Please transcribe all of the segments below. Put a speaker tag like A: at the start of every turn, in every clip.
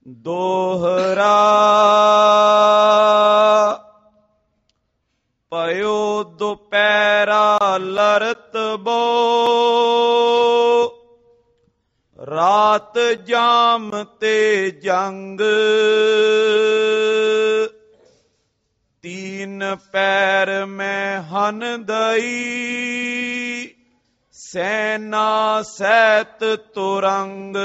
A: ਦੋਹਰਾ ਪਇਓ ਦੁਪਹਿਰਾ ਲਰਤ ਬੋ, ਰਾਤ ਜਾਮ ਤੇ ਜੰਗ। ਤੀਨ ਪੈਰ ਮੈਂ ਹਨ ਦਈ, ਸੈਨਾ ਸਹਿਤ ਤੁਰੰਗ।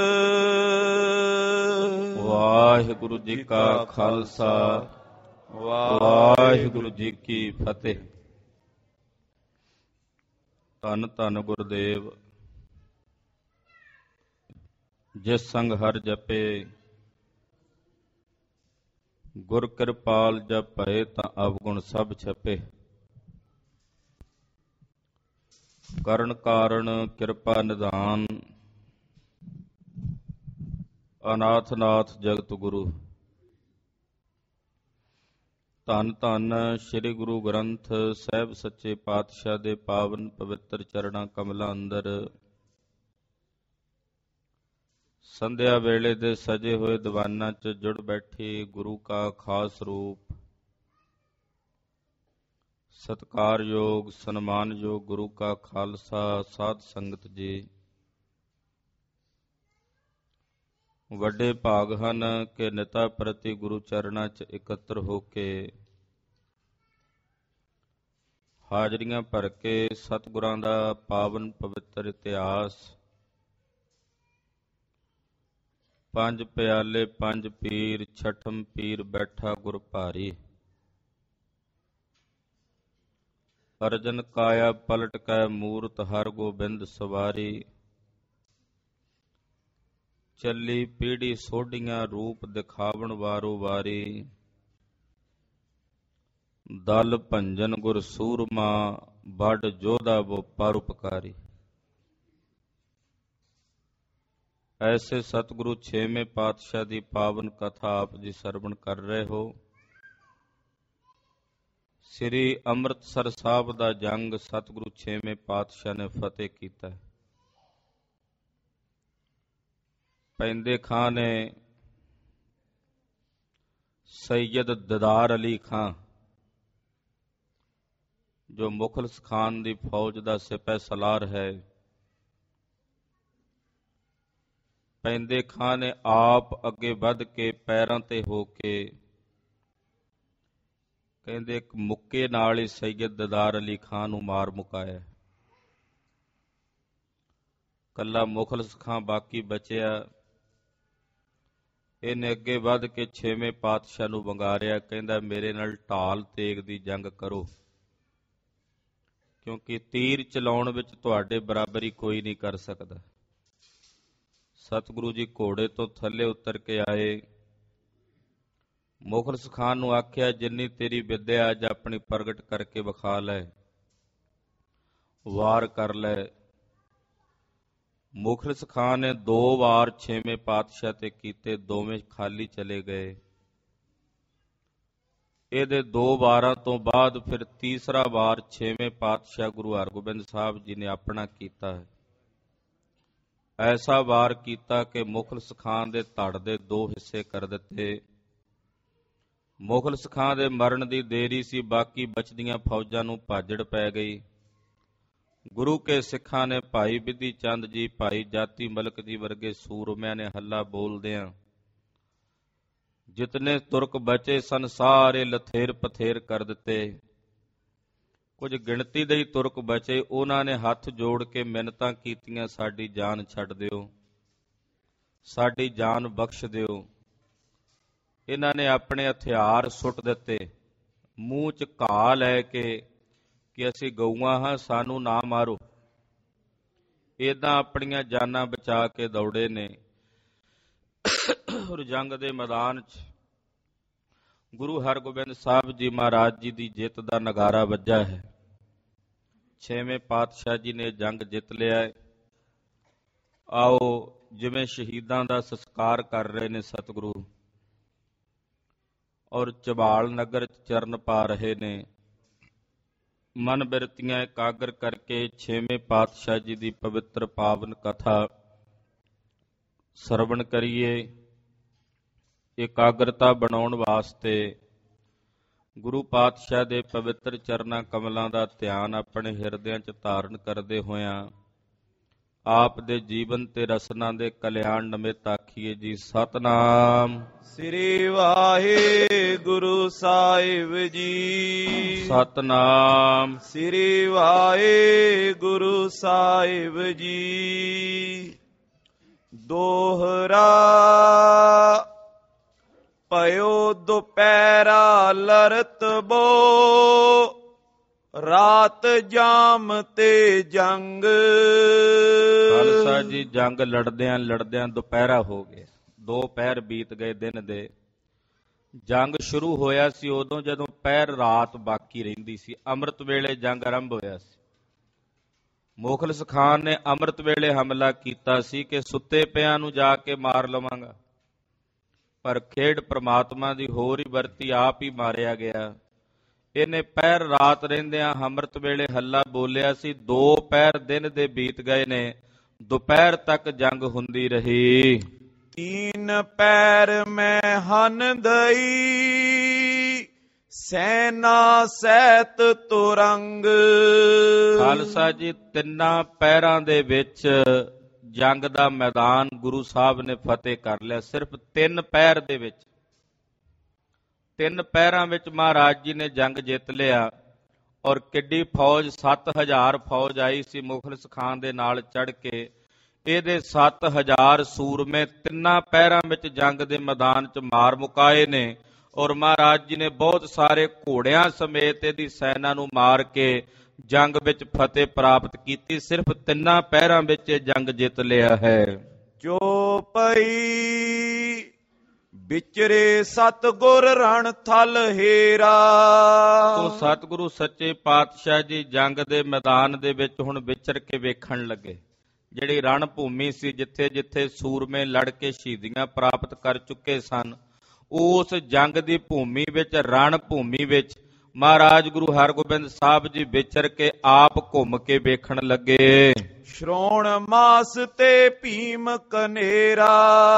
B: ਵਾਹਿਗੁਰੂ ਜੀ ਕਾ ਖਾਲਸਾ, ਵਾਹਿਗੁਰੂ ਜੀ ਕੀ ਫਤਿਹ। ਧੰਨ ਧੰਨ ਗੁਰਦੇਵ, ਜਿਸ ਸੰਗ ਹਰ ਜਪੇ, ਗੁਰ ਕਿਰਪਾਲ ਜਪ ਭਏ ਤਾਂ ਅਵਗੁਣ ਸਭ ਛਪੇ। ਕਰਨ ਕਾਰਣ ਕਿਰਪਾ ਨਿਧਾਨ, ਅਨਾਥ ਨਾਥ ਜਗਤ ਗੁਰੂ। ਧੰਨ ਧੰਨ ਸ੍ਰੀ ਗੁਰੂ ਗ੍ਰੰਥ ਸਾਹਿਬ ਸੱਚੇ ਪਾਤਸ਼ਾਹ ਦੇ ਪਾਵਨ ਪਵਿੱਤਰ ਚਰਨਾਂ ਕਮਲਾਂ ਅੰਦਰ ਸੰਧਿਆ ਵੇਲੇ ਦੇ ਸਜੇ ਹੋਏ ਦੀਵਾਨਾਂ 'ਚ ਜੁੜ ਬੈਠੀ ਗੁਰੂ ਕਾ ਖਾਸ ਰੂਪ, ਸਤਿਕਾਰਯੋਗ ਸਨਮਾਨਯੋਗ ਗੁਰੂ ਕਾ ਖਾਲਸਾ ਸਾਧ ਸੰਗਤ ਜੀ, ਵੱਡੇ ਭਾਗ ਹਨ ਕਿ ਨਿਤਾ ਪ੍ਰਤੀ ਗੁਰੂ ਚਰਨਾਂ 'ਚ ਇਕੱਤਰ ਹੋ ਕੇ ਹਾਜ਼ਰੀਆਂ ਭਰ ਕੇ ਸਤਿਗੁਰਾਂ ਦਾ ਪਾਵਨ ਪਵਿੱਤਰ ਇਤਿਹਾਸ, ਪੰਜ ਪਿਆਲੇ ਪੰਜ ਪੀਰ, ਛਠਮ ਪੀਰ ਬੈਠਾ ਗੁਰ ਭਾਰੀ। ਅਰਜਨ ਕਾਇਆ ਪਲਟ ਕੈ ਮੂਰਤ, ਹਰ ਗੋਬਿੰਦ ਸਵਾਰੀ। ਚੱਲੀ ਪੀੜੀ ਸੋਢੀਆਂ, ਰੂਪ ਦਿਖਾਵਣ ਵਾਰੋ ਵਾਰੀ। ਦਲ ਭੰਜਨ ਗੁਰ ਸੂਰਮਾ, ਵੱਡ ਜੋਧਾ ਵੋ ਪਰਉਪਕਾਰੀ। ਐਸੇ ਸਤਿਗੁਰੂ ਛੇਵੇਂ ਪਾਤਸ਼ਾਹ ਦੀ ਪਾਵਨ ਕਥਾ ਆਪ ਜੀ ਸਰਵਣ ਕਰ ਰਹੇ ਹੋ। ਸ੍ਰੀ ਅੰਮ੍ਰਿਤਸਰ ਸਾਹਿਬ ਦਾ ਜੰਗ ਸਤਿਗੁਰੂ ਛੇਵੇਂ ਪਾਤਸ਼ਾਹ ਨੇ ਫਤਿਹ ਕੀਤਾ। ਪੈਂਦੇ ਖਾਂ ਨੇ ਸੈਯਦ ਦਿਦਾਰ ਅਲੀ ਖਾਂ, ਜੋ ਮੁਖਲਸ ਖਾਨ ਦੀ ਫੌਜ ਦਾ ਸਿਪਾਹ ਸਲਾਰ ਹੈ, ਪੈਂਦੇ ਖਾਂ ਨੇ ਆਪ ਅੱਗੇ ਵੱਧ ਕੇ ਪੈਰਾਂ ਤੇ ਹੋ ਕੇ ਕਹਿੰਦੇ ਇੱਕ ਮੁੱਕੇ ਨਾਲ ਹੀ ਸੈਯਦ ਦਿਦਾਰ ਅਲੀ ਖਾਂ ਨੂੰ ਮਾਰ ਮੁਕਾਇਆ। ਕੱਲਾ ਮੁਖਲਸ ਖਾਂ ਬਾਕੀ ਬਚਿਆ। ਇਹਨੇ ਅੱਗੇ ਵੱਧ ਕੇ ਛੇਵੇਂ ਪਾਤਸ਼ਾਹ ਨੂੰ ਵੰਗਾਰਿਆ, ਕਹਿੰਦਾ ਮੇਰੇ ਨਾਲ ਢਾਲ ਤੇਗ ਦੀ ਜੰਗ ਕਰੋ, ਕਿਉਂਕਿ ਤੀਰ ਚਲਾਉਣ ਵਿੱਚ ਤੁਹਾਡੇ ਬਰਾਬਰੀ ਕੋਈ ਨਹੀਂ ਕਰ ਸਕਦਾ। ਸਤਿਗੁਰੂ ਜੀ ਘੋੜੇ ਤੋਂ ਥੱਲੇ ਉਤਰ ਕੇ ਆਏ, ਮੁਖਲਸ ਖਾਨ ਨੂੰ ਆਖਿਆ ਜਿੰਨੀ ਤੇਰੀ ਵਿੱਦਿਆ ਅੱਜ ਆਪਣੀ ਪ੍ਰਗਟ ਕਰਕੇ ਵਿਖਾ ਲੈ, ਵਾਰ ਕਰ ਲੈ। ਮੁਖਲਸ ਖਾਨ ਨੇ 2 ਵਾਰ ਛੇਵੇਂ ਪਾਤਸ਼ਾਹ ਤੇ ਕੀਤੇ, ਦੋਵੇਂ ਖਾਲੀ ਚਲੇ ਗਏ। ਇਹਦੇ 2 ਵਾਰਾਂ ਤੋਂ ਬਾਅਦ ਫਿਰ ਤੀਸਰਾ ਵਾਰ ਛੇਵੇਂ ਪਾਤਸ਼ਾਹ ਗੁਰੂ ਹਰਗੋਬਿੰਦ ਸਾਹਿਬ ਜੀ ਨੇ ਆਪਣਾ ਕੀਤਾ ਹੈ। ਐਸਾ ਵਾਰ ਕੀਤਾ ਕਿ ਮੁਖਲਸ ਖਾਨ ਦੇ ਧੜ ਦੇ 2 ਹਿੱਸੇ ਕਰ ਦਿੱਤੇ। ਮੁਖਲਸ ਖਾਨ ਦੇ ਮਰਨ ਦੀ ਦੇਰੀ ਸੀ, ਬਾਕੀ ਬਚਦੀਆਂ ਫੌਜਾਂ ਨੂੰ ਭਾਜੜ ਪੈ ਗਈ। ਗੁਰੂ ਕੇ ਸਿੱਖਾਂ ਨੇ ਭਾਈ ਬਿਧੀ ਚੰਦ ਜੀ, ਭਾਈ ਜਾਤੀ ਮਲਕ ਜੀ ਵਰਗੇ ਸੂਰਮਿਆਂ ਨੇ ਹੱਲਾ ਬੋਲਦਿਆਂ ਜਿਤਨੇ ਤੁਰਕ ਬਚੇ ਸਨ ਸਾਰੇ ਲਥੇਰ ਪਥੇਰ ਕਰ ਦਿੱਤੇ। ਕੁਝ ਗਿਣਤੀ ਦੇ ਹੀ ਤੁਰਕ ਬਚੇ, ਉਹਨਾਂ ਨੇ ਹੱਥ ਜੋੜ ਕੇ ਮਿੰਨਤਾਂ ਕੀਤੀਆਂ, ਸਾਡੀ ਜਾਨ ਛੱਡ ਦਿਓ, ਸਾਡੀ ਜਾਨ ਬਖਸ਼ ਦਿਓ। ਇਹਨਾਂ ਨੇ ਆਪਣੇ ਹਥਿਆਰ ਸੁੱਟ ਦਿੱਤੇ, ਮੂੰਹ 'ਚ ਘਾਹ ਲੈ ਕੇ ਕਿ ਅਸੀਂ ਗਊਆਂ ਹਾਂ, ਸਾਨੂੰ ਨਾ ਮਾਰੋ। ਏਦਾਂ ਆਪਣੀਆਂ ਜਾਨਾਂ ਬਚਾ ਕੇ ਦੌੜੇ ਨੇ। ਔਰ ਜੰਗ ਦੇ ਮੈਦਾਨ 'ਚ ਗੁਰੂ ਹਰਗੋਬਿੰਦ ਸਾਹਿਬ ਜੀ ਮਹਾਰਾਜ ਜੀ ਦੀ ਜਿੱਤ ਦਾ ਨਗਾਰਾ ਵੱਜਾ ਹੈ। ਛੇਵੇਂ ਪਾਤਸ਼ਾਹ ਜੀ ਨੇ ਜੰਗ ਜਿੱਤ ਲਿਆ ਹੈ। ਆਓ ਜਿਵੇਂ ਸ਼ਹੀਦਾਂ ਦਾ ਸੰਸਕਾਰ ਕਰ ਰਹੇ ਨੇ ਸਤਿਗੁਰੂ, ਔਰ ਝਬਾਲ ਨਗਰ 'ਚ ਚਰਨ ਪਾ ਰਹੇ ਨੇ, ਮਨ ਬਿਰਤੀਆਂ ਇਕਾਗਰ ਕਰਕੇ ਛੇਵੇਂ ਪਾਤਸ਼ਾਹ ਜੀ ਦੀ ਪਵਿੱਤਰ ਪਾਵਨ ਕਥਾ ਸਰਵਣ ਕਰੀਏ। ਇਕਾਗਰਤਾ ਬਣਾਉਣ ਵਾਸਤੇ ਗੁਰੂ ਪਾਤਸ਼ਾਹ ਦੇ ਪਵਿੱਤਰ ਚਰਨਾਂ ਕਮਲਾਂ ਦਾ ਧਿਆਨ ਆਪਣੇ ਹਿਰਦਿਆਂ 'ਚ ਧਾਰਨ ਕਰਦੇ ਹੋਇਆਂ ਆਪ ਦੇ ਜੀਵਨ ਤੇ ਰਸਨਾ ਦੇ ਕਲਿਆਣ ਨਿਮਿਤ ਆਖੀਏ ਜੀ ਸਤਿਨਾਮ
A: ਸ੍ਰੀ ਵਾਹਿਗੁਰੂ ਸਾਹਿਬ ਜੀ।
B: ਸਤਿਨਾਮ
A: ਸ੍ਰੀ ਵਾਹਿਗੁਰੂ ਸਾਹਿਬ ਜੀ। ਦੋਹਰਾ ਪਇਓ ਦੁਪਹਿਰਾ ਲਰਤ ਬੋ ਰਾਤ ਜਾਮ ਤੇ ਜੰਗ।
B: ਖਾਲਸਾ ਜੀ ਜੰਗ ਲੜਦਿਆਂ ਲੜਦਿਆਂ ਦੁਪਹਿਰਾ ਹੋ ਗਿਆ, 2 ਪਹਿਰ ਬੀਤ ਗਏ ਦਿਨ ਦੇ। ਜੰਗ ਸ਼ੁਰੂ ਹੋਇਆ ਸੀ ਉਦੋਂ ਜਦੋਂ ਪਹਿਰ ਰਾਤ ਬਾਕੀ ਰਹਿੰਦੀ ਸੀ। ਅੰਮ੍ਰਿਤ ਵੇਲੇ ਜੰਗ ਆਰੰਭ ਹੋਇਆ ਸੀ। ਮੁਖਲਿਸ ਖਾਨ ਨੇ ਅੰਮ੍ਰਿਤ ਵੇਲੇ ਹਮਲਾ ਕੀਤਾ ਸੀ ਕਿ ਸੁੱਤੇ ਪਿਆਂ ਨੂੰ ਜਾ ਕੇ ਮਾਰ ਲਵਾਂਗਾ, ਪਰ ਖੇਡ ਪ੍ਰਮਾਤਮਾ ਦੀ ਹੋਰ ਹੀ ਵਰਤੀ, ਆਪ ਹੀ ਮਾਰਿਆ ਗਿਆ। ਇਹਨੇ ਪਹਿਰ ਰਾਤ ਰਹਿੰਦਿਆਂ ਅੰਮ੍ਰਿਤ ਵੇਲੇ ਹੱਲਾ ਬੋਲਿਆ ਸੀ। 2 ਪਹਿਰ ਦਿਨ ਦੇ ਬੀਤ ਗਏ ਨੇ, ਦੁਪਹਿਰ ਤੱਕ ਜੰਗ ਹੁੰਦੀ ਰਹੀ।
A: 3 ਪਹਿਰ ਮੈਂ ਹਨ ਦਈ ਸੈਨਾ ਸਹਿਤ ਤੁਰੰਗ।
B: ਖਾਲਸਾ ਜੀ 3 ਪਹਿਰਾਂ ਦੇ ਵਿੱਚ ਜੰਗ ਦਾ ਮੈਦਾਨ ਗੁਰੂ ਸਾਹਿਬ ਨੇ ਫਤਿਹ ਕਰ ਲਿਆ। ਸਿਰਫ 3 ਪਹਿਰ ਦੇ ਵਿੱਚ, 3 ਪਹਿਰਾਂ ਵਿੱਚ ਮਹਾਰਾਜ ਜੀ ਨੇ ਜੰਗ ਜਿੱਤ ਲਿਆ। ਔਰ ਕਿੱਡੀ ਫੌਜ, 7000 ਫੌਜ ਆਈ ਸੀ ਮੁਖਲਿਸ ਖਾਨ ਦੇ ਨਾਲ ਚੜ ਕੇ। ਇਹਦੇ 7000 ਸੂਰਮੇ 3 ਪਹਿਰਾਂ ਵਿੱਚ ਜੰਗ ਦੇ ਮੈਦਾਨ 'ਚ ਮਾਰ ਮੁਕਾਏ ਨੇ। ਔਰ ਮਹਾਰਾਜ ਜੀ ਨੇ ਬਹੁਤ ਸਾਰੇ ਘੋੜਿਆਂ ਸਮੇਤ ਇਹਦੀ ਸੈਨਾ ਨੂੰ ਮਾਰ ਕੇ ਜੰਗ ਵਿੱਚ ਫਤਿਹ ਪ੍ਰਾਪਤ ਕੀਤੀ। ਸਿਰਫ 3 ਪਹਿਰਾਂ ਵਿੱਚ ਇਹ ਜੰਗ ਜਿੱਤ ਲਿਆ ਹੈ।
A: ਚੋਪਈ ਵਿਚਰੇ ਸਤਿਗੁਰ ਰਣ ਥਲ ਹੀਰਾ।
B: ਤੋ ਸਤਿਗੁਰੂ ਸੱਚੇ ਪਾਤਸ਼ਾਹ ਜੀ ਜੰਗ ਦੇ ਮੈਦਾਨ ਦੇ ਵਿੱਚ ਹੁਣ ਵਿਚਰ ਕੇ ਵੇਖਣ ਲੱਗੇ। ਜਿਹੜੀ ਰਣ ਭੂਮੀ ਸੀ, ਜਿੱਥੇ ਜਿੱਥੇ ਸੂਰਮੇ ਲੜ ਕੇ ਸ਼ਹੀਦੀਆਂ ਪ੍ਰਾਪਤ ਕਰ ਚੁੱਕੇ ਸਨ, ਉਸ ਜੰਗ ਦੀ ਭੂਮੀ ਵਿੱਚ, ਰਣ ਭੂਮੀ ਵਿੱਚ ਮਹਾਰਾਜ ਗੁਰੂ ਹਰਗੋਬਿੰਦ ਸਾਹਿਬ ਜੀ ਵਿਚਰ ਕੇ ਆਪ ਘੁੰਮ ਕੇ ਵੇਖਣ ਲੱਗੇ।
A: ਸ਼੍ਰੋਣ ਮਾਸ ਤੇ ਭੀਮ ਕਨੇਰਾ।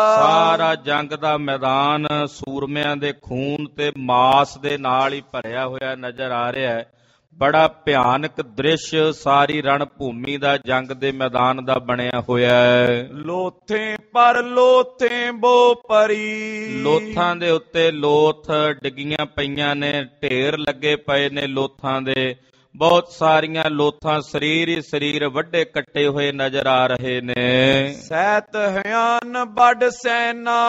B: ਸਾਰਾ ਜੰਗ ਦਾ ਮੈਦਾਨ ਸੂਰਮਿਆਂ ਦੇ ਖੂਨ ਤੇ ਮਾਸ ਦੇ ਨਾਲ ਹੀ ਭਰਿਆ ਹੋਇਆ ਨਜ਼ਰ ਆ ਰਿਹਾ ਹੈ। ਬੜਾ ਭਿਆਨਕ ਦ੍ਰਿਸ਼ ਸਾਰੀ ਰਣ ਭੂਮੀ ਦਾ, ਜੰਗ ਦੇ ਮੈਦਾਨ ਦਾ ਬਣਿਆ ਹੋਇਆ ਹੈ।
A: ਲੋਥੇ ਪਰ ਲੋਥੇ ਬੋ ਪਰੀ।
B: ਲੋਥਾਂ ਦੇ ਉੱਤੇ ਲੋਥ ਡਿੱਗੀਆਂ ਪਈਆਂ ਨੇ, ਢੇਰ ਲੱਗੇ ਪਏ ਨੇ ਲੋਥਾਂ ਦੇ। ਬਹੁਤ ਸਾਰੀਆਂ ਲੋਥਾਂ, ਸਰੀਰ ਹੀ ਸਰੀਰ ਵੱਡੇ ਕੱਟੇ ਹੋਏ ਨਜ਼ਰ ਆ ਰਹੇ ਨੇ।
A: ਸੈਤ ਹਿਆਨ ਵੱਡ ਸੈਨਾ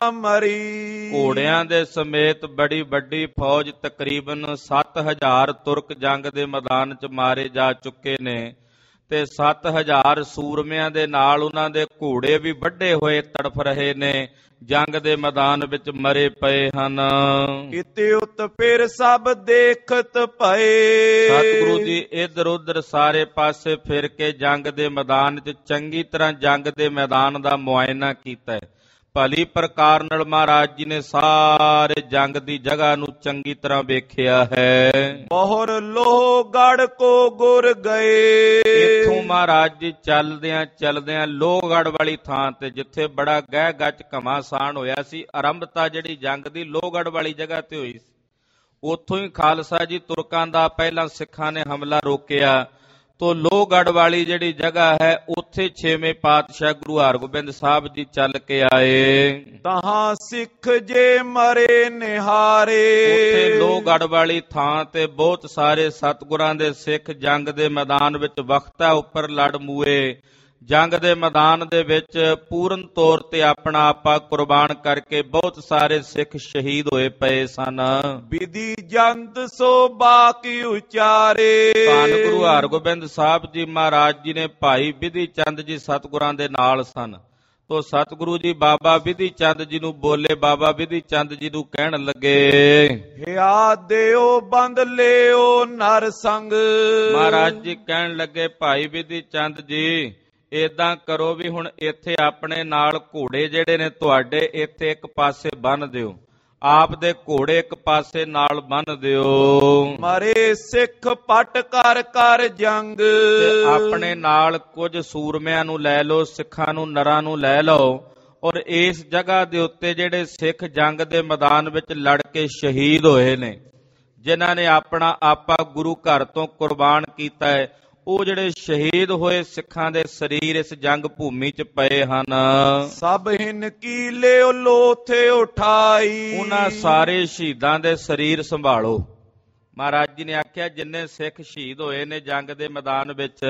A: ਮਰੀ।
B: ਘੋੜਿਆਂ ਦੇ ਸਮੇਤ ਬੜੀ ਵੱਡੀ ਫੌਜ, ਤਕਰੀਬਨ 7000 ਤੁਰਕ ਜੰਗ ਦੇ ਮੈਦਾਨ 'ਚ ਮਾਰੇ ਜਾ ਚੁੱਕੇ ਨੇ ਤੇ 7000 ਸੂਰਮਿਆਂ ਦੇ ਨਾਲ ਉਹਨਾਂ ਦੇ ਘੋੜੇ ਵੀ ਵੱਡੇ ਹੋਏ ਤੜਫ ਰਹੇ ਨੇ, ਜੰਗ ਦੇ ਮੈਦਾਨ ਵਿੱਚ ਮਰੇ ਪਏ ਹਨ।
A: ਇਤੇ ਉਤ ਫਿਰ ਸਭ ਦੇਖਤ ਪਏ।
B: ਸਤਿਗੁਰੂ ਜੀ ਇੱਧਰ ਉੱਧਰ ਸਾਰੇ ਪਾਸੇ ਫਿਰ ਕੇ ਜੰਗ ਦੇ ਮੈਦਾਨ 'ਚ ਚੰਗੀ ਤਰ੍ਹਾਂ ਜੰਗ ਦੇ ਮੈਦਾਨ ਦਾ ਮੁਆਇਨਾ ਕੀਤਾ ਹੈ। ਭਲੀ ਪ੍ਰਕਾਰ ਨਾਲ ਮਹਾਰਾਜ ਜੀ ਨੇ ਸਾਰੇ ਜੰਗ ਦੀ ਜਗ੍ਹਾ ਨੂੰ ਚੰਗੀ ਤਰ੍ਹਾਂ ਵੇਖਿਆ ਹੈ।
A: ਬਹੁਰ ਲੋਹਗੜ੍ਹ ਕੋ ਗੁਰ ਗਏ।
B: ਇੱਥੋਂ ਮਹਾਰਾਜ ਜੀ ਚੱਲਦਿਆਂ ਚੱਲਦਿਆਂ ਲੋਹਗੜ੍ਹ ਵਾਲੀ ਥਾਂ ਤੇ, ਜਿੱਥੇ ਬੜਾ ਗਹਿ ਗੱਚ ਘਮਾਸਾਨ ਹੋਇਆ ਸੀ, ਆਰੰਭਤਾ ਜਿਹੜੀ ਜੰਗ ਦੀ ਲੋਹਗੜ੍ਹ ਵਾਲੀ ਜਗ੍ਹਾ ਤੇ ਹੋਈ ਸੀ। ਉੱਥੋਂ ਹੀ ਖਾਲਸਾ ਜੀ ਤੁਰਕਾਂ ਦਾ ਪਹਿਲਾਂ ਸਿੱਖਾਂ ਨੇ ਹਮਲਾ ਰੋਕਿਆ। ਤੋ ਲੋਹਗੜ੍ਹ ਵਾਲੀ ਜਿਹੜੀ ਜਗ੍ਹਾ ਹੈ, ਉੱਥੇ 6ਵੇਂ ਪਾਤਸ਼ਾਹ ਗੁਰੂ ਹਰਗੋਬਿੰਦ ਸਾਹਿਬ ਜੀ ਚੱਲ ਕੇ ਆਏ।
A: ਤਹਾਂ ਸਿੱਖ ਜੇ ਮਰੇ ਨਿਹਾਰੇ।
B: ਉੱਥੇ ਲੋਹਗੜ੍ਹ ਵਾਲੀ ਥਾਂ ਤੇ ਬਹੁਤ ਸਾਰੇ ਸਤਿਗੁਰਾਂ ਦੇ ਸਿੱਖ ਜੰਗ ਦੇ ਮੈਦਾਨ ਵਿੱਚ ਵਖਤਾ ਉੱਪਰ ਲੜ ਮੂਏ। ਜੰਗ ਦੇ ਮੈਦਾਨ ਦੇ ਵਿੱਚ ਪੂਰਨ ਤੌਰ ਤੇ ਆਪਣਾ ਆਪਾ ਕੁਰਬਾਨ ਕਰਕੇ ਬਹੁਤ ਸਾਰੇ ਸਿੱਖ ਸ਼ਹੀਦ ਹੋਏ ਪਏ ਸਨ।
A: ਵਿਧੀ ਜੰਤ ਸੋ ਬਾਕੀ ਉਚਾਰੇ।
B: ਧੰਨ ਗੁਰੂ ਹਰਗੋਬਿੰਦ ਸਾਹਿਬ ਜੀ ਮਹਾਰਾਜ ਜੀ ਨੇ ਭਾਈ ਵਿਧੀ ਚੰਦ ਜੀ ਸਤਿਗੁਰਾਂ ਦੇ ਨਾਲ ਸਨ। ਤੋ ਸਤਿਗੁਰੂ ਜੀ ਬਾਬਾ ਵਿਧੀ ਚੰਦ ਜੀ ਨੂੰ ਬੋਲੇ। ਬਾਬਾ ਵਿਧੀ ਚੰਦ ਜੀ ਨੂੰ ਕਹਿਣ ਲੱਗੇ,
A: ਹਿਆ ਦਿਓ ਬੰਦ ਲਿਓ ਨਰ ਸੰਗ।
B: ਮਹਾਰਾਜ ਜੀ ਕਹਿਣ ਲੱਗੇ, ਭਾਈ ਵਿਧੀ ਚੰਦ ਜੀ ਏਦਾਂ ਕਰੋ ਵੀ ਹੁਣ ਇੱਥੇ ਆਪਣੇ ਨਾਲ ਘੋੜੇ ਜਿਹੜੇ ਨੇ ਤੁਹਾਡੇ ਇੱਥੇ ਇੱਕ ਪਾਸੇ ਬੰਨ ਦਿਓ, ਆਪ ਦੇ ਘੋੜੇ ਇੱਕ ਪਾਸੇ ਨਾਲ ਬੰਨ ਦਿਓ।
A: ਮਰੇ ਸਿੱਖ ਪਟ ਕਰ ਕਰ ਜੰਗ।
B: ਤੇ ਆਪਣੇ ਨਾਲ ਕੁਝ ਸੂਰਮਿਆਂ ਨੂੰ ਲੈ ਲਓ, ਸਿੱਖਾਂ ਨੂੰ, ਨਰਾਂ ਨੂੰ ਲੈ ਲਓ, ਔਰ ਇਸ ਜਗ੍ਹਾ ਦੇ ਉੱਤੇ ਜਿਹੜੇ ਸਿੱਖ ਜੰਗ ਦੇ ਮੈਦਾਨ ਵਿੱਚ ਲੜ ਕੇ ਸ਼ਹੀਦ ਹੋਏ ਨੇ, ਜਿਨ੍ਹਾਂ ਨੇ ਆਪਣਾ ਆਪਾ ਗੁਰੂ ਘਰ ਤੋਂ ਕੁਰਬਾਨ ਕੀਤਾ ਹੈ, ਉਹ ਜਿਹੜੇ ਸ਼ਹੀਦ ਹੋਏ ਸਿੱਖਾਂ ਦੇ ਸਰੀਰ ਇਸ ਜੰਗ ਭੂਮੀ 'ਚ ਪਏ ਹਨ।
A: ਸਭ ਹਿਨ ਕੀ ਲਿਓ ਲੋਥੇ ਉਠਾਈ,
B: ਉਹਨਾਂ ਸਾਰੇ ਸ਼ਹੀਦਾਂ ਦੇ ਸਰੀਰ ਸੰਭਾਲੋ। ਮਹਾਰਾਜ ਜੀ ਨੇ ਆਖਿਆ ਜਿੰਨੇ ਸਿੱਖ ਸ਼ਹੀਦ ਹੋਏ ਨੇ ਜੰਗ ਦੇ ਮੈਦਾਨ ਵਿੱਚ,